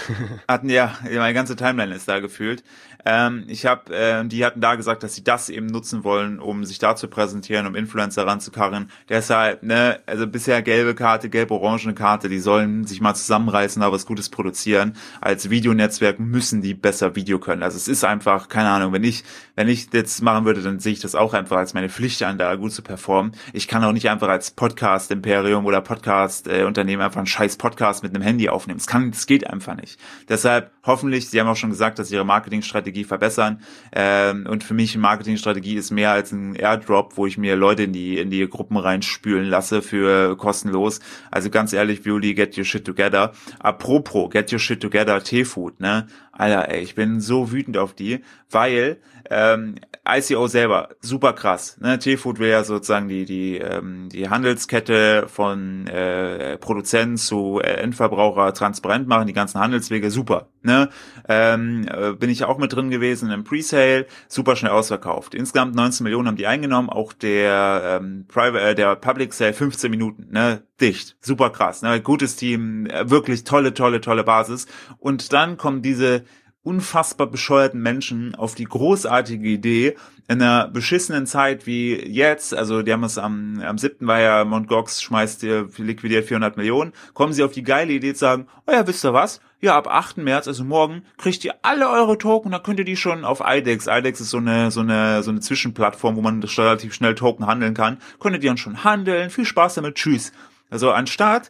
Meine ganze Timeline ist da gefühlt. Die hatten da gesagt, dass sie das eben nutzen wollen, um sich da zu präsentieren, um Influencer ranzukarren. Deshalb, also bisher gelbe Karte, gelb-orangene Karte, die sollen sich mal zusammenreißen, da was Gutes produzieren. Als Videonetzwerk müssen die besser Video können. Also es ist einfach, keine Ahnung, wenn ich jetzt machen würde, dann sehe ich das auch einfach als meine Pflicht an, da gut zu performen. Ich kann auch nicht einfach als Podcast-Imperium oder Podcast-Unternehmen einfach einen scheiß Podcast mit einem Handy aufnehmen. Das geht einfach nicht. Deshalb hoffentlich, sie haben auch schon gesagt, dass sie ihre Marketingstrategie verbessern. Und für mich eine Marketingstrategie ist mehr als ein Airdrop, wo ich mir Leute in die Gruppen reinspülen lasse für kostenlos. Also ganz ehrlich, Violi, get your shit together. Apropos, get your shit together, Teefood, ne? Alter, ey, ich bin so wütend auf die, weil ICO selber, super krass. Ne? Teefood will ja sozusagen die Handelskette von Produzent zu Endverbraucher transparent machen, die ganzen Handelswege, super. Ne? Bin ich auch mit drin gewesen im Presale, super schnell ausverkauft. Insgesamt 19 Millionen haben die eingenommen, auch der Public Sale 15 Minuten, ne? Dicht, super krass, ne? Gutes Team, wirklich tolle Basis. Und dann kommen diese unfassbar bescheuerten Menschen auf die großartige Idee, in einer beschissenen Zeit wie jetzt, also die haben es am 7. war ja Mt. Gox liquidiert 400 Millionen, kommen sie auf die geile Idee zu sagen, oh ja, wisst ihr was? Ja, ab 8. März, also morgen, kriegt ihr alle eure Token, dann könnt ihr die schon auf IDEX. IDEX ist so eine Zwischenplattform, wo man relativ schnell Token handeln kann. Könnt ihr die dann schon handeln. Viel Spaß damit. Tschüss. Also anstatt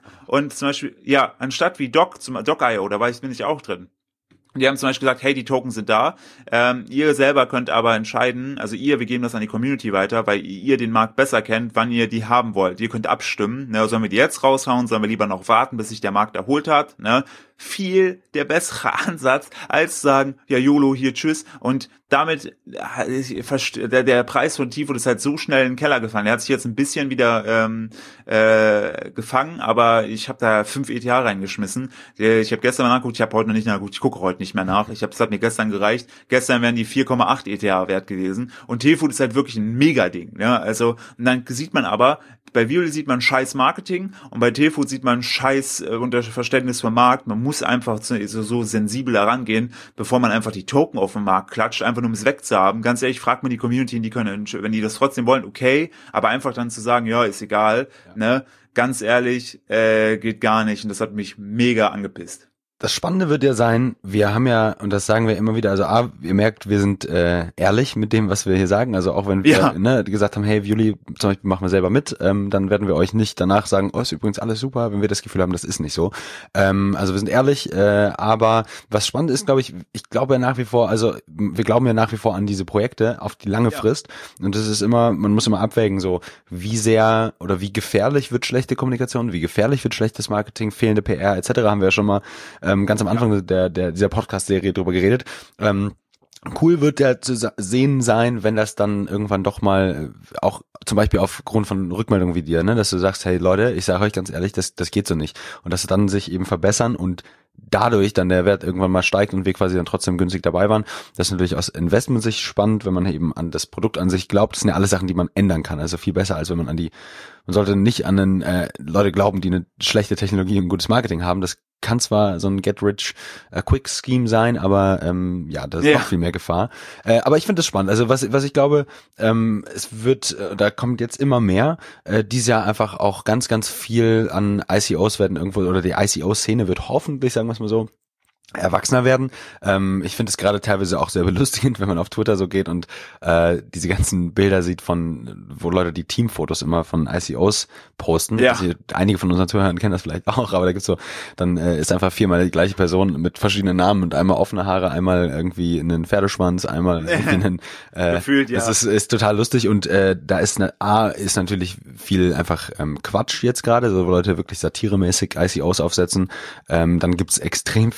wie Doc.io, bin ich auch drin. Die haben zum Beispiel gesagt, hey, die Token sind da. Ihr selber könnt aber entscheiden, also wir geben das an die Community weiter, weil ihr den Markt besser kennt, wann ihr die haben wollt. Ihr könnt abstimmen, ne? Sollen wir die jetzt raushauen, sollen wir lieber noch warten, bis sich der Markt erholt hat, ne? Viel der bessere Ansatz, als zu sagen, ja, YOLO, hier, tschüss. Und damit, der Preis von Teefood ist halt so schnell in den Keller gefallen. Er hat sich jetzt ein bisschen wieder gefangen, aber ich habe da 5 ETH reingeschmissen. Ich habe gestern mal nachgeguckt, ich habe heute noch nicht nachgeguckt, ich gucke heute nicht mehr nach. Das hat mir gestern gereicht. Gestern wären die 4,8 ETH wert gewesen. Und Teefood ist halt wirklich ein Mega-Ding. Ja? Also, und dann sieht man aber, bei Violi sieht man scheiß Marketing und bei Teefood sieht man scheiß Verständnis vom Markt. Man muss einfach so sensibel herangehen, bevor man einfach die Token auf den Markt klatscht, einfach nur um es wegzuhaben. Ganz ehrlich, fragt man die Community, die können, wenn die das trotzdem wollen, okay, aber einfach dann zu sagen, ja, ist egal, ne? Ganz ehrlich, geht gar nicht und das hat mich mega angepisst. Das Spannende wird ja sein, wir haben ja, und das sagen wir immer wieder, also ihr merkt, wir sind ehrlich mit dem, was wir hier sagen, also auch wenn wir gesagt haben, hey, Violi, zum Beispiel machen wir selber mit, dann werden wir euch nicht danach sagen, oh, ist übrigens alles super, wenn wir das Gefühl haben, das ist nicht so. Also wir sind ehrlich, aber was spannend ist, ich glaube ja nach wie vor, also wir glauben ja nach wie vor an diese Projekte auf die lange Frist und das ist immer, man muss immer abwägen, so wie sehr oder wie gefährlich wird schlechte Kommunikation, wie gefährlich wird schlechtes Marketing, fehlende PR etc. haben wir ja schon mal ganz am Anfang dieser Podcast-Serie drüber geredet. Cool wird ja zu sehen sein, wenn das dann irgendwann doch mal auch zum Beispiel aufgrund von Rückmeldungen wie dir, ne, dass du sagst, hey Leute, ich sage euch ganz ehrlich, das geht so nicht. Und dass sie dann sich eben verbessern und dadurch dann der Wert irgendwann mal steigt und wir quasi dann trotzdem günstig dabei waren. Das ist natürlich aus Investment-Sicht spannend, wenn man eben an das Produkt an sich glaubt. Das sind ja alles Sachen, die man ändern kann. Also viel besser, als wenn man man sollte nicht an Leute glauben, die eine schlechte Technologie und ein gutes Marketing haben. Das kann zwar so ein Get-Rich-Quick-Scheme sein, aber das ist noch viel mehr Gefahr. Aber ich finde das spannend. Also was ich glaube, es wird, da kommt jetzt immer mehr. Dieses Jahr einfach auch ganz, ganz viel an ICOs werden irgendwo, oder die ICO-Szene wird hoffentlich, sagen wir es mal so, erwachsener werden. Ich finde es gerade teilweise auch sehr belustigend, wenn man auf Twitter so geht und diese ganzen Bilder sieht wo Leute die Teamfotos immer von ICOs posten. Ja. Also, einige von unseren Zuhörern kennen das vielleicht auch, aber da gibt's so, dann ist einfach 4-mal die gleiche Person mit verschiedenen Namen und einmal offene Haare, einmal irgendwie einen Pferdeschwanz, einmal irgendwie einen gefühlt, ja. Es ist total lustig und da ist ist natürlich viel einfach Quatsch jetzt gerade, so wo Leute wirklich satiremäßig ICOs aufsetzen. Dann gibt's extrem viel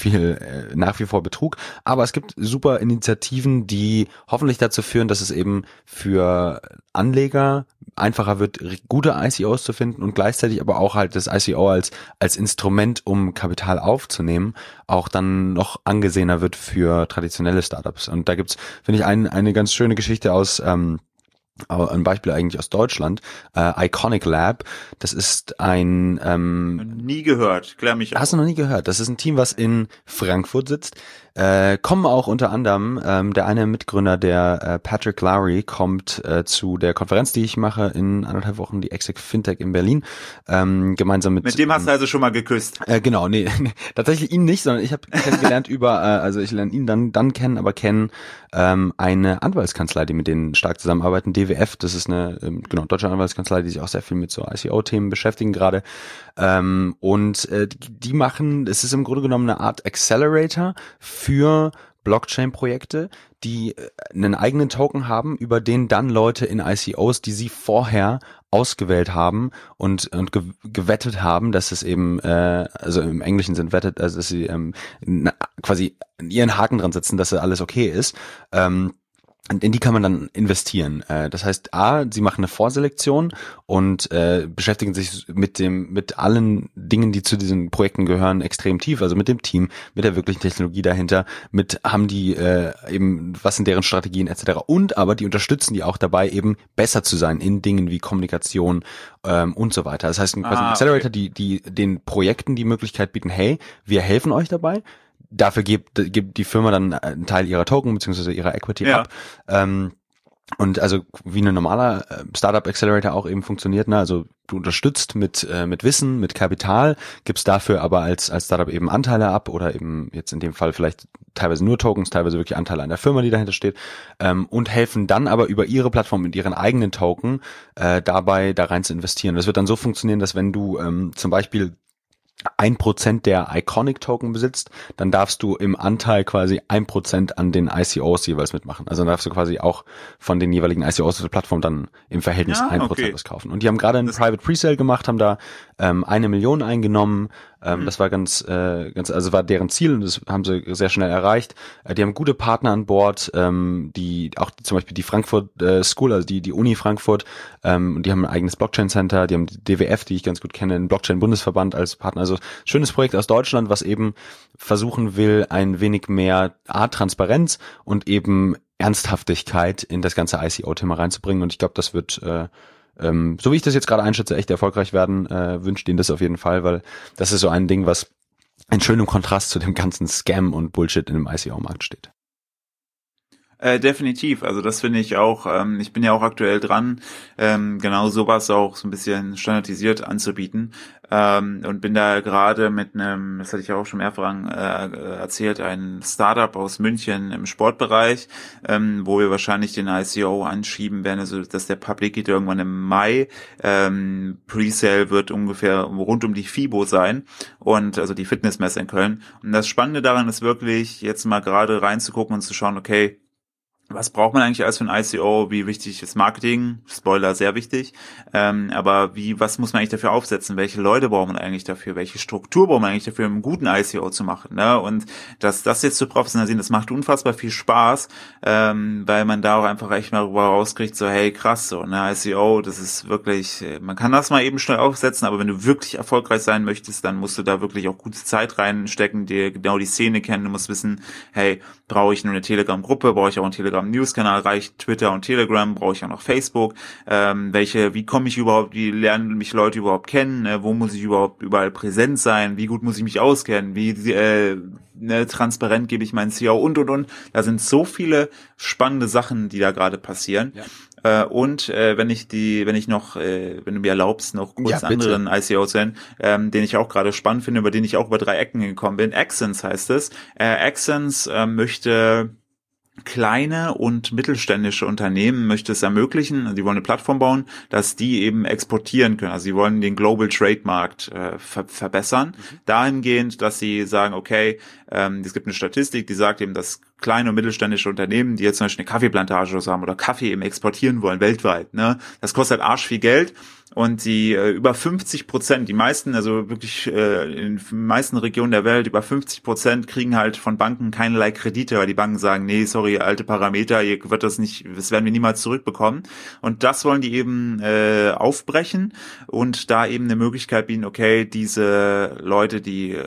nach wie vor Betrug. Aber es gibt super Initiativen, die hoffentlich dazu führen, dass es eben für Anleger einfacher wird, gute ICOs zu finden und gleichzeitig aber auch halt das ICO als Instrument, um Kapital aufzunehmen, auch dann noch angesehener wird für traditionelle Startups. Und da gibt's, finde ich, eine ganz schöne Geschichte aus ein Beispiel eigentlich aus Deutschland, Iconic Lab, das ist nie gehört, klär mich auf. Hast du noch nie gehört? Das ist ein Team, was in Frankfurt sitzt, kommen auch unter anderem, der eine Mitgründer, der Patrick Lowry, kommt zu der Konferenz, die ich mache in 1,5 Wochen, die Exec Fintech in Berlin, gemeinsam mit dem hast du also schon mal geküsst? Genau, nee, tatsächlich ihn nicht, sondern ich habe kennengelernt also ich lerne ihn dann kennen, aber kennen eine Anwaltskanzlei, die mit denen stark zusammenarbeiten, DWF, das ist eine deutsche Anwaltskanzlei, die sich auch sehr viel mit so ICO-Themen beschäftigen gerade. Die machen, es ist im Grunde genommen eine Art Accelerator für Blockchain-Projekte, die einen eigenen Token haben, über den dann Leute in ICOs, die sie vorher ausgewählt haben und gewettet haben, dass es eben, also im Englischen sind wettet, also dass sie quasi ihren Haken dran setzen, dass alles okay ist, in die kann man dann investieren. Das heißt, sie machen eine Vorselektion und beschäftigen sich mit allen Dingen, die zu diesen Projekten gehören, extrem tief. Also mit dem Team, mit der wirklichen Technologie dahinter, haben die eben, was sind deren Strategien etc. Und aber die unterstützen die auch dabei, eben besser zu sein in Dingen wie Kommunikation und so weiter. Das heißt, quasi ein Accelerator, okay. die den Projekten die Möglichkeit bieten, hey, wir helfen euch dabei. Dafür gibt die Firma dann einen Teil ihrer Token bzw. ihrer Equity ab. Und also wie ein normaler Startup Accelerator auch eben funktioniert, ne? Also du unterstützt mit Wissen, mit Kapital, gibst dafür aber als Startup eben Anteile ab oder eben jetzt in dem Fall vielleicht teilweise nur Tokens, teilweise wirklich Anteile an der Firma, die dahinter steht, und helfen dann aber über ihre Plattform mit ihren eigenen Token dabei da rein zu investieren. Das wird dann so funktionieren, dass wenn du zum Beispiel 1% der Iconic-Token besitzt, dann darfst du im Anteil quasi 1% an den ICOs jeweils mitmachen. Also dann darfst du quasi auch von den jeweiligen ICOs auf der Plattform dann im Verhältnis 1% was kaufen. Und die haben gerade einen Private Presale gemacht, haben da 1 Million eingenommen. Das war also war deren Ziel und das haben sie sehr schnell erreicht. Die haben gute Partner an Bord, die auch zum Beispiel die Frankfurt School, also die Uni Frankfurt, die haben ein eigenes Blockchain Center, die haben die DWF, die ich ganz gut kenne, den Blockchain Bundesverband als Partner. Also schönes Projekt aus Deutschland, was eben versuchen will, ein wenig mehr Transparenz und eben Ernsthaftigkeit in das ganze ICO-Thema reinzubringen. Und ich glaube, das wird so wie ich das jetzt gerade einschätze, echt erfolgreich werden, wünscht ihnen das auf jeden Fall, weil das ist so ein Ding, was in schönem Kontrast zu dem ganzen Scam und Bullshit in dem ICO-Markt steht. Definitiv, also das finde ich auch, ich bin ja auch aktuell dran, genau sowas auch so ein bisschen standardisiert anzubieten, und bin da gerade mit einem, das hatte ich ja auch schon mehrfach erzählt, ein Startup aus München im Sportbereich, wo wir wahrscheinlich den ICO anschieben werden, also dass der Public geht irgendwann im Mai, Presale wird ungefähr rund um die FIBO sein und also die Fitnessmesse in Köln, und das Spannende daran ist wirklich jetzt mal gerade reinzugucken und zu schauen, okay, was braucht man eigentlich als für ein ICO? Wie wichtig ist Marketing? Spoiler, sehr wichtig. Aber was muss man eigentlich dafür aufsetzen? Welche Leute braucht man eigentlich dafür? Welche Struktur braucht man eigentlich dafür, um einen guten ICO zu machen? Ne? Und das jetzt zu professionalisieren, das macht unfassbar viel Spaß, weil man da auch einfach echt mal rauskriegt, so hey, krass, so eine ICO, das ist wirklich, man kann das mal eben schnell aufsetzen, aber wenn du wirklich erfolgreich sein möchtest, dann musst du da wirklich auch gute Zeit reinstecken, dir genau die Szene kennen. Du musst wissen, hey, brauche ich nur eine Telegram-Gruppe, brauche ich auch einen Telegram-News-Kanal, reicht Twitter und Telegram, brauche ich auch noch Facebook, wie komme ich überhaupt, wie lernen mich Leute überhaupt kennen, wo muss ich überhaupt überall präsent sein, wie gut muss ich mich auskennen, wie transparent gebe ich meinen CEO und. Da sind so viele spannende Sachen, die da gerade passieren. Ja. Und wenn du mir erlaubst, noch kurz anderen ICO zu nennen, den ich auch gerade spannend finde, über den ich auch über 3 Ecken gekommen bin. Accents heißt es. Accents möchte kleine und mittelständische Unternehmen möchte es ermöglichen, also die wollen eine Plattform bauen, dass die eben exportieren können. Also sie wollen den Global Trade Markt verbessern, dahingehend, dass sie sagen, okay, es gibt eine Statistik, die sagt eben, dass kleine und mittelständische Unternehmen, die jetzt zum Beispiel eine Kaffeeplantage oder so haben oder Kaffee eben exportieren wollen weltweit, ne, das kostet arsch viel Geld. und die über 50%, die meisten, also wirklich in den meisten Regionen der Welt, über 50% kriegen halt von Banken keinerlei Kredite, weil die Banken sagen, nee, sorry, alte Parameter, hier wird das werden wir niemals zurückbekommen. Und das wollen die eben aufbrechen und da eben eine Möglichkeit bieten, okay, diese Leute, die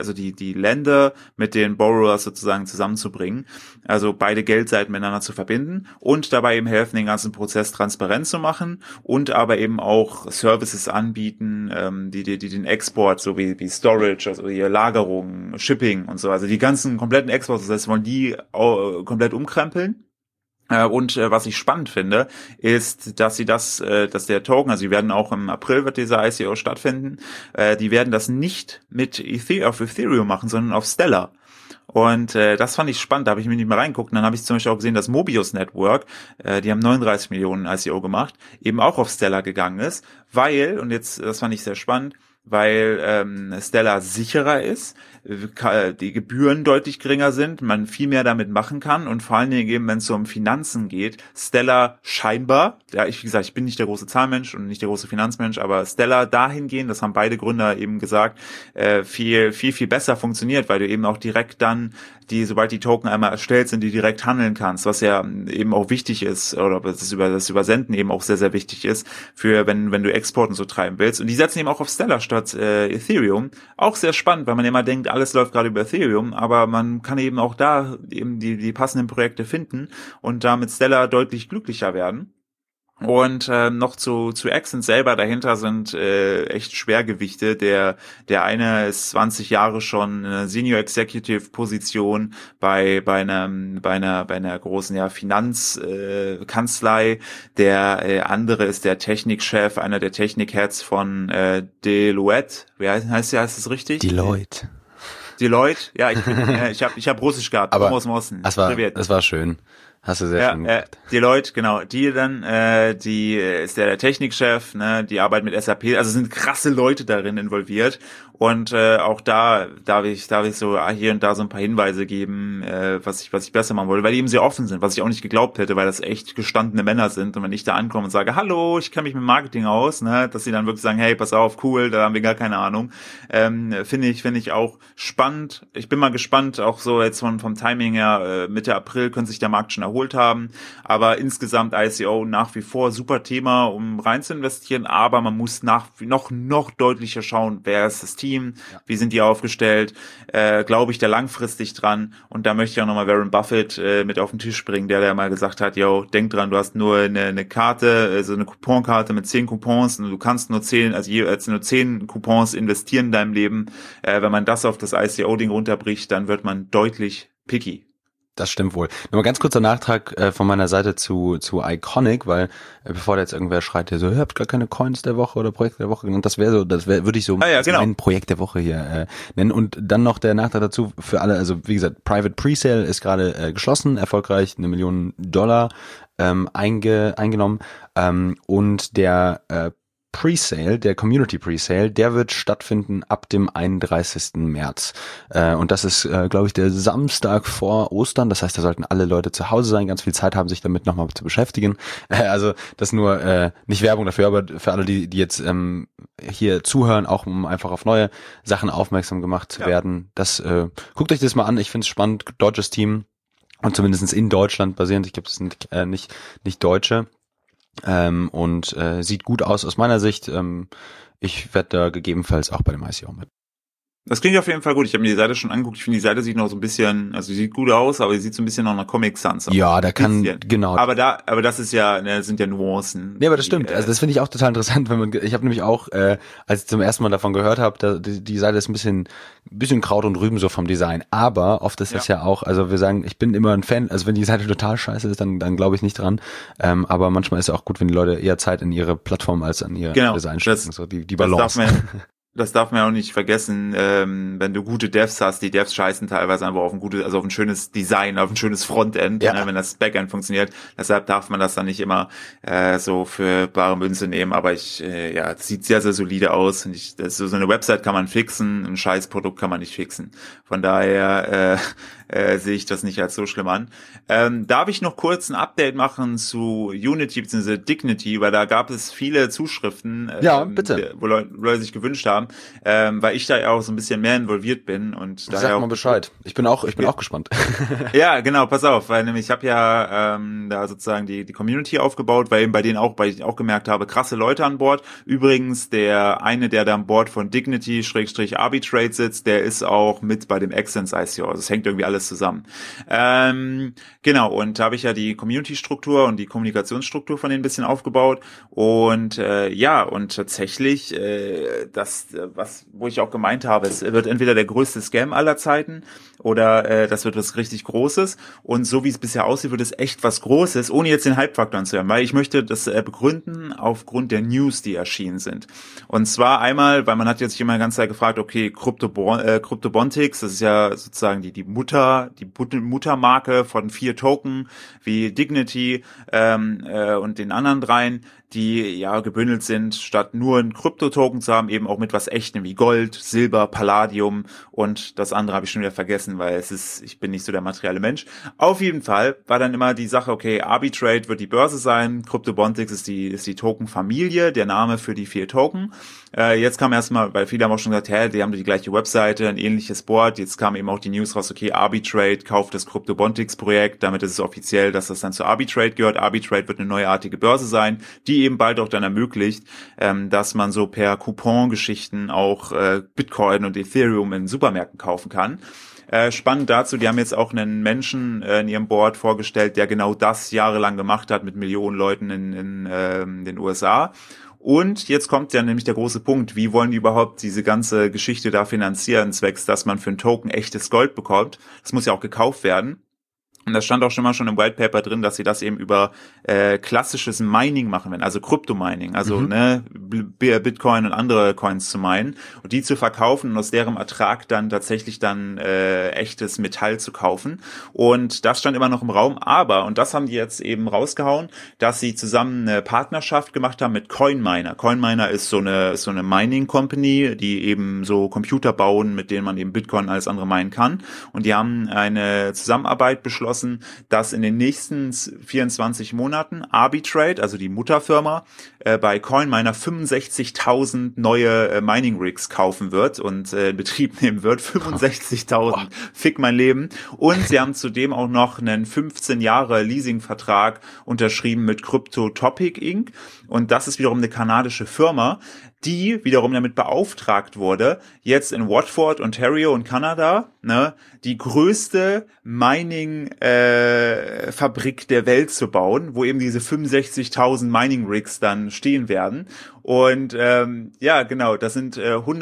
Länder mit den Borrowers sozusagen zusammenzubringen, also beide Geldseiten miteinander zu verbinden und dabei eben helfen, den ganzen Prozess transparent zu machen und aber eben auch Services anbieten, die den Export, so wie Storage, also die Lagerung, Shipping und so, also die ganzen kompletten Exportprozesse wollen die komplett umkrempeln. Und was ich spannend finde, ist, dass der Token, also die werden auch im April wird dieser ICO stattfinden, die werden das nicht auf Ethereum machen, sondern auf Stellar. Und das fand ich spannend, da habe ich mir nicht mal reingeguckt. Und dann habe ich zum Beispiel auch gesehen, dass Mobius Network, die haben 39 Millionen ICO gemacht, eben auch auf Stellar gegangen ist, und jetzt, das fand ich sehr spannend, weil Stellar sicherer ist, die Gebühren deutlich geringer sind, man viel mehr damit machen kann und vor allen Dingen eben, wenn es um Finanzen geht, Stellar scheinbar, ja, wie gesagt, ich bin nicht der große Zahlmensch und nicht der große Finanzmensch, aber Stellar dahingehend, das haben beide Gründer eben gesagt, viel besser funktioniert, weil du eben auch direkt dann sobald die Token einmal erstellt sind, die direkt handeln kannst, was ja eben auch wichtig ist, oder das Übersenden eben auch sehr, sehr wichtig ist, für wenn du Exporten so treiben willst. Und die setzen eben auch auf Stellar statt Ethereum. Auch sehr spannend, weil man immer denkt, alles läuft gerade über Ethereum, aber man kann eben auch da eben die passenden Projekte finden und damit Stellar deutlich glücklicher werden. Und noch zu Accent selber, dahinter sind echt Schwergewichte. Der eine ist 20 Jahre schon in einer Senior Executive Position bei einer großen Finanzkanzlei. Der andere ist der Technikchef, einer der Technikheads von Deloitte. Wie heißt es richtig? Deloitte, ja, ich hab Russisch gehabt, aber aus dem Osten. Das war schön. Hast du sehr schön gemacht. Deloitte, genau. Die ist der Technikchef, ne, die arbeitet mit SAP, also sind krasse Leute darin involviert. Und auch da darf ich so hier und da so ein paar Hinweise geben, was ich besser machen wollte, weil die eben sehr offen sind, was ich auch nicht geglaubt hätte, weil das echt gestandene Männer sind. Und wenn ich da ankomme und sage, hallo, ich kenne mich mit Marketing aus, ne, dass sie dann wirklich sagen, hey, pass auf, cool, da haben wir gar keine Ahnung. Finde ich auch spannend. Ich bin mal gespannt, auch so jetzt vom Timing her, Mitte April könnte sich der Markt schon erholt haben. Aber insgesamt ICO nach wie vor super Thema, um rein zu investieren. Aber man muss noch deutlicher schauen, wer ist das Team, wie sind die aufgestellt, glaube ich da langfristig dran. Und da möchte ich auch nochmal Warren Buffett mit auf den Tisch bringen, der mal gesagt hat, yo, denk dran, du hast nur eine Karte, also eine Couponkarte mit 10 Coupons und du kannst nur 10 Coupons investieren in deinem Leben. Wenn man das auf das ICO-Ding runterbricht, dann wird man deutlich picky. Das stimmt wohl. Nur mal ganz kurzer Nachtrag von meiner Seite zu Iconic, weil bevor da jetzt irgendwer schreit, der so, ihr habt gar keine Coins der Woche oder Projekte der Woche genannt, würde ich so genau. ein Projekt der Woche hier nennen. Und dann noch der Nachtrag dazu für alle, also wie gesagt, Private Presale ist gerade geschlossen, erfolgreich $1 Million eingenommen und der Presale, der Community Presale, der wird stattfinden ab dem 31. März. Und das ist, glaube ich, der Samstag vor Ostern. Das heißt, da sollten alle Leute zu Hause sein, ganz viel Zeit haben, sich damit nochmal zu beschäftigen. Also das nur nicht Werbung dafür, aber für alle, die jetzt hier zuhören, auch um einfach auf neue Sachen aufmerksam gemacht zu werden. Das guckt euch das mal an. Ich finde es spannend. Deutsches Team und zumindest in Deutschland basierend. Ich glaube, es sind nicht Deutsche. Und sieht gut aus meiner Sicht. Ich werde da gegebenenfalls auch bei dem ICO mit. Das klingt auf jeden Fall gut. Ich habe mir die Seite schon angeguckt. Ich finde, die Seite sieht noch so ein bisschen, also sie sieht gut aus, aber sie sieht so ein bisschen noch nach Comic Sans aus. Ja, da kann, genau. Aber das ist ja, das sind ja Nuancen. Nee, aber das stimmt. Also das finde ich auch total interessant, ich habe nämlich auch, als ich zum ersten Mal davon gehört habe, die Seite ist ein bisschen Kraut und Rüben so vom Design. Aber oft ist das ja auch, also wir sagen, ich bin immer ein Fan, also wenn die Seite total scheiße ist, dann glaube ich nicht dran. Aber manchmal ist es auch gut, wenn die Leute eher Zeit in ihre Plattform als an ihr Design stecken. So die Balance. das darf man ja auch nicht vergessen, wenn du gute Devs hast, die Devs scheißen teilweise einfach auf auf ein schönes Design, auf ein schönes Frontend, Ja. ne, wenn das Backend funktioniert. Deshalb darf man das dann nicht immer so für bare Münze nehmen, aber es sieht sehr, sehr solide aus. Und so eine Website kann man fixen, ein Scheißprodukt kann man nicht fixen. Von daher sehe ich das nicht als so schlimm an. Darf ich noch kurz ein Update machen zu Unity bzw. Dignity, weil da gab es viele Zuschriften, Ja, bitte. wo Leute sich gewünscht haben, weil ich da ja auch so ein bisschen mehr involviert bin und Sag daher mal auch Bescheid. Ich bin auch gespannt. ja, genau, pass auf, weil nämlich ich habe ja da sozusagen die Community aufgebaut, weil weil ich auch gemerkt habe, krasse Leute an Bord. Übrigens, der da an Bord von Dignity-Arbitrate sitzt, der ist auch mit bei dem Accents ICO. Also es hängt irgendwie alles zusammen. Genau, und da habe ich ja die Community-Struktur und die Kommunikationsstruktur von denen ein bisschen aufgebaut. Und und tatsächlich, wo ich auch gemeint habe, es wird entweder der größte Scam aller Zeiten oder das wird was richtig Großes. Und so wie es bisher aussieht, wird es echt was Großes, ohne jetzt den Hype-Faktor anzuhören, weil ich möchte das begründen aufgrund der News, die erschienen sind. Und zwar einmal, weil man hat jetzt sich immer die ganze Zeit gefragt, okay, CryptoBontix, das ist ja sozusagen die Muttermarke von 4 Token wie Dignity und den anderen dreien, die ja gebündelt sind, statt nur einen Krypto-Token zu haben, eben auch mit was Echtem wie Gold, Silber, Palladium und das andere habe ich schon wieder vergessen, weil ich bin nicht so der materielle Mensch. Auf jeden Fall war dann immer die Sache, okay, Arbitrate wird die Börse sein, CryptoBontix ist die Token-Familie, der Name für die 4 Token. Jetzt kam erstmal, weil viele haben auch schon gesagt, die haben die gleiche Webseite, ein ähnliches Board. Jetzt kam eben auch die News raus, okay, Arbitrate kauft das CryptoBontix-Projekt, damit ist es offiziell, dass das dann zu Arbitrate gehört. Arbitrate wird eine neuartige Börse sein, die eben bald auch dann ermöglicht, dass man so per Coupon-Geschichten auch Bitcoin und Ethereum in Supermärkten kaufen kann. Spannend dazu, die haben jetzt auch einen Menschen in ihrem Board vorgestellt, der genau das jahrelang gemacht hat mit Millionen Leuten in den USA. Und jetzt kommt ja nämlich der große Punkt, wie wollen die überhaupt diese ganze Geschichte da finanzieren, zwecks, dass man für einen Token echtes Gold bekommt. Das muss ja auch gekauft werden. Und das stand auch schon im White Paper drin, dass sie das eben über klassisches Mining machen werden, also Kryptomining, also Bitcoin und andere Coins zu minen und die zu verkaufen und aus deren Ertrag dann tatsächlich echtes Metall zu kaufen. Und das stand immer noch im Raum, aber, und das haben die jetzt eben rausgehauen, dass sie zusammen eine Partnerschaft gemacht haben mit CoinMiner. CoinMiner ist so eine Mining Company, die eben so Computer bauen, mit denen man eben Bitcoin und alles andere minen kann. Und die haben eine Zusammenarbeit beschlossen, dass in den nächsten 24 Monaten Arbitrate, also die Mutterfirma, bei CoinMiner 65.000 neue Mining Rigs kaufen wird und in Betrieb nehmen wird. 65.000. Fick mein Leben. Und sie haben zudem auch noch einen 15 Jahre Leasingvertrag unterschrieben mit Cryptotopic Inc. Und das ist wiederum eine kanadische Firma, die wiederum damit beauftragt wurde, jetzt in Watford, Ontario und Kanada, die größte Mining-Fabrik der Welt zu bauen, wo eben diese 65.000 Mining-Rigs dann stehen werden. Und genau, das sind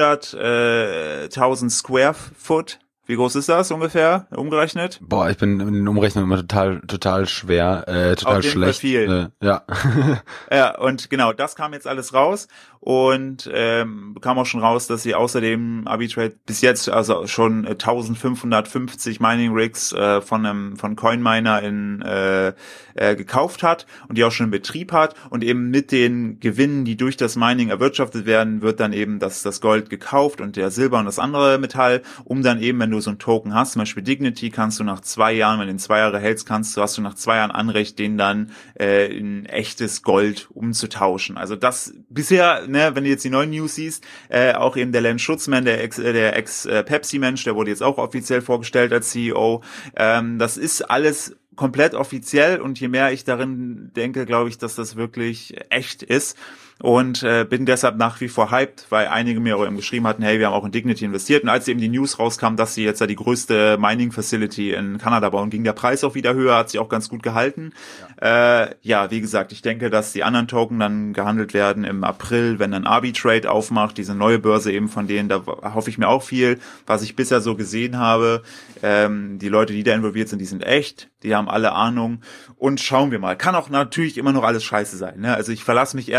100.000 Square Foot. Wie groß ist das ungefähr, umgerechnet? Boah, ich bin in den Umrechnungen immer total schwer, total auf jeden schlecht. Fall viel. Ja. Ja, und genau, das kam jetzt alles raus und kam auch schon raus, dass sie außerdem Arbitrate bis jetzt also schon 1550 Mining Rigs von CoinMiner gekauft hat und die auch schon in Betrieb hat und eben mit den Gewinnen, die durch das Mining erwirtschaftet werden, wird dann eben das Gold gekauft und der Silber und das andere Metall, um dann eben, wenn du so ein Token hast, zum Beispiel Dignity, kannst du nach 2 Jahren, wenn du den 2 Jahre hältst, hast du nach 2 Jahren Anrecht, den dann in echtes Gold umzutauschen. Also das bisher, wenn du jetzt die neuen News siehst, auch eben der Len Schutzman, der Ex-Pepsi-Mensch, der wurde jetzt auch offiziell vorgestellt als CEO. Das ist alles komplett offiziell und je mehr ich darin denke, glaube ich, dass das wirklich echt ist. Und bin deshalb nach wie vor hyped, weil einige mir auch eben geschrieben hatten, hey, wir haben auch in Dignity investiert. Und als eben die News rauskam, dass sie jetzt ja die größte Mining Facility in Kanada bauen, ging der Preis auch wieder höher, hat sich auch ganz gut gehalten. Ja, wie gesagt, ich denke, dass die anderen Token dann gehandelt werden im April, wenn dann Arbitrate aufmacht, diese neue Börse eben von denen, da hoffe ich mir auch viel. Was ich bisher so gesehen habe, die Leute, die da involviert sind, die sind echt, die haben alle Ahnung. Und schauen wir mal. Kann auch natürlich immer noch alles scheiße sein, ne? Also ich verlasse mich erst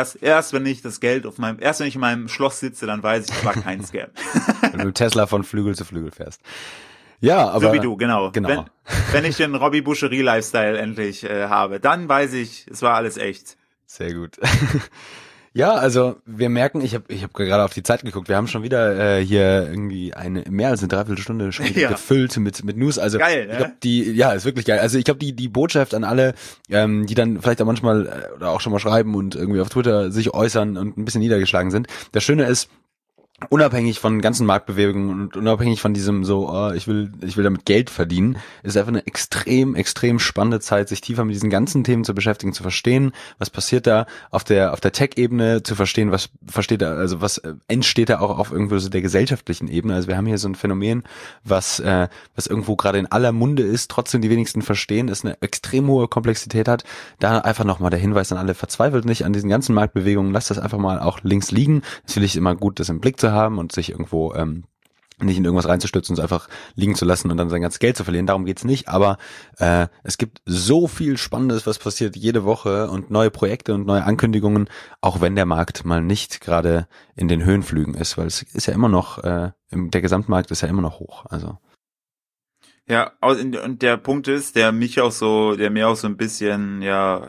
erst wenn ich in meinem Schloss sitze, dann weiß ich, es war kein Scam. Wenn du mit Tesla von Flügel zu Flügel fährst. Ja, aber. So wie du, genau. Wenn ich den Robbie Boucherie-Lifestyle endlich habe, dann weiß ich, es war alles echt. Sehr gut. Ja, also wir merken, ich hab gerade auf die Zeit geguckt, wir haben schon wieder hier irgendwie mehr als eine Dreiviertelstunde schon gefüllt mit News. Also geil, ne? Ich glaub, ist wirklich geil. Also ich glaube, die Botschaft an alle, die dann vielleicht auch manchmal oder auch schon mal schreiben und irgendwie auf Twitter sich äußern und ein bisschen niedergeschlagen sind. Das Schöne ist, unabhängig von ganzen Marktbewegungen und unabhängig von diesem so, ich will damit Geld verdienen, ist einfach eine extrem, extrem spannende Zeit, sich tiefer mit diesen ganzen Themen zu beschäftigen, zu verstehen, was passiert da auf der Tech-Ebene, zu verstehen, was entsteht da auch auf irgendwo so der gesellschaftlichen Ebene. Also wir haben hier so ein Phänomen, was irgendwo gerade in aller Munde ist, trotzdem die wenigsten verstehen, es eine extrem hohe Komplexität hat. Da einfach nochmal der Hinweis an alle, verzweifelt nicht an diesen ganzen Marktbewegungen, lasst das einfach mal auch links liegen. Natürlich ist immer gut, das im Blick zu haben und sich irgendwo nicht in irgendwas reinzustürzen und es einfach liegen zu lassen und dann sein ganzes Geld zu verlieren. Darum geht's nicht, aber es gibt so viel Spannendes, was passiert jede Woche und neue Projekte und neue Ankündigungen, auch wenn der Markt mal nicht gerade in den Höhenflügen ist, weil es ist ja immer noch, der Gesamtmarkt ist ja immer noch hoch. Also ja, und der Punkt ist, der mir auch so ein bisschen,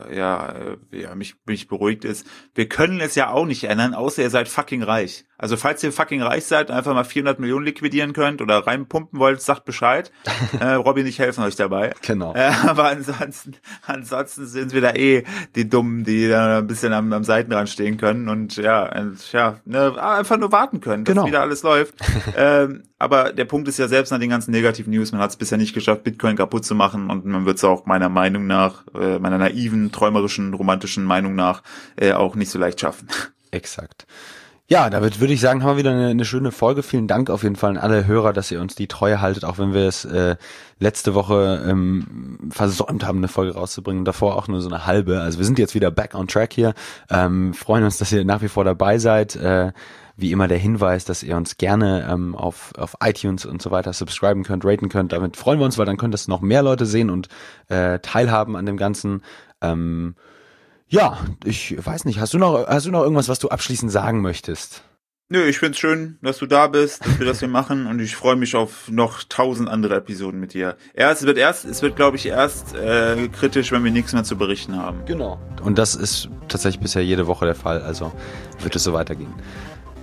mich beruhigt ist. Wir können es ja auch nicht ändern, außer ihr seid fucking reich. Also falls ihr fucking reich seid, einfach mal 400 Millionen liquidieren könnt oder reinpumpen wollt, sagt Bescheid. Robby und ich helfen euch dabei. Genau. Aber ansonsten sind wir da die Dummen, die da ein bisschen am Seitenrand stehen können und einfach nur warten können, dass wieder alles läuft. Aber der Punkt ist ja, selbst nach den ganzen negativen News, man hat es bisher nicht geschafft, Bitcoin kaputt zu machen und man wird es auch meiner Meinung nach, meiner naiven, träumerischen, romantischen Meinung nach, auch nicht so leicht schaffen. Exakt. Ja, damit würde ich sagen, haben wir wieder eine schöne Folge. Vielen Dank auf jeden Fall an alle Hörer, dass ihr uns die Treue haltet, auch wenn wir es letzte Woche versäumt haben, eine Folge rauszubringen. Davor auch nur so eine halbe. Also wir sind jetzt wieder back on track hier. Freuen uns, dass ihr nach wie vor dabei seid. Wie immer der Hinweis, dass ihr uns gerne auf iTunes und so weiter subscriben könnt, raten könnt. Damit freuen wir uns, weil dann können das noch mehr Leute sehen und teilhaben an dem Ganzen. Ja, ich weiß nicht, hast du noch irgendwas, was du abschließend sagen möchtest? Nö, ich find's schön, dass du da bist, dass wir das hier machen und ich freue mich auf noch 1000 andere Episoden mit dir. Es wird glaube ich erst kritisch, wenn wir nichts mehr zu berichten haben. Genau. Und das ist tatsächlich bisher jede Woche der Fall, also wird es so weitergehen.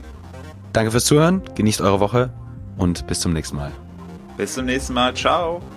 Danke fürs Zuhören, genießt eure Woche und bis zum nächsten Mal. Bis zum nächsten Mal, ciao.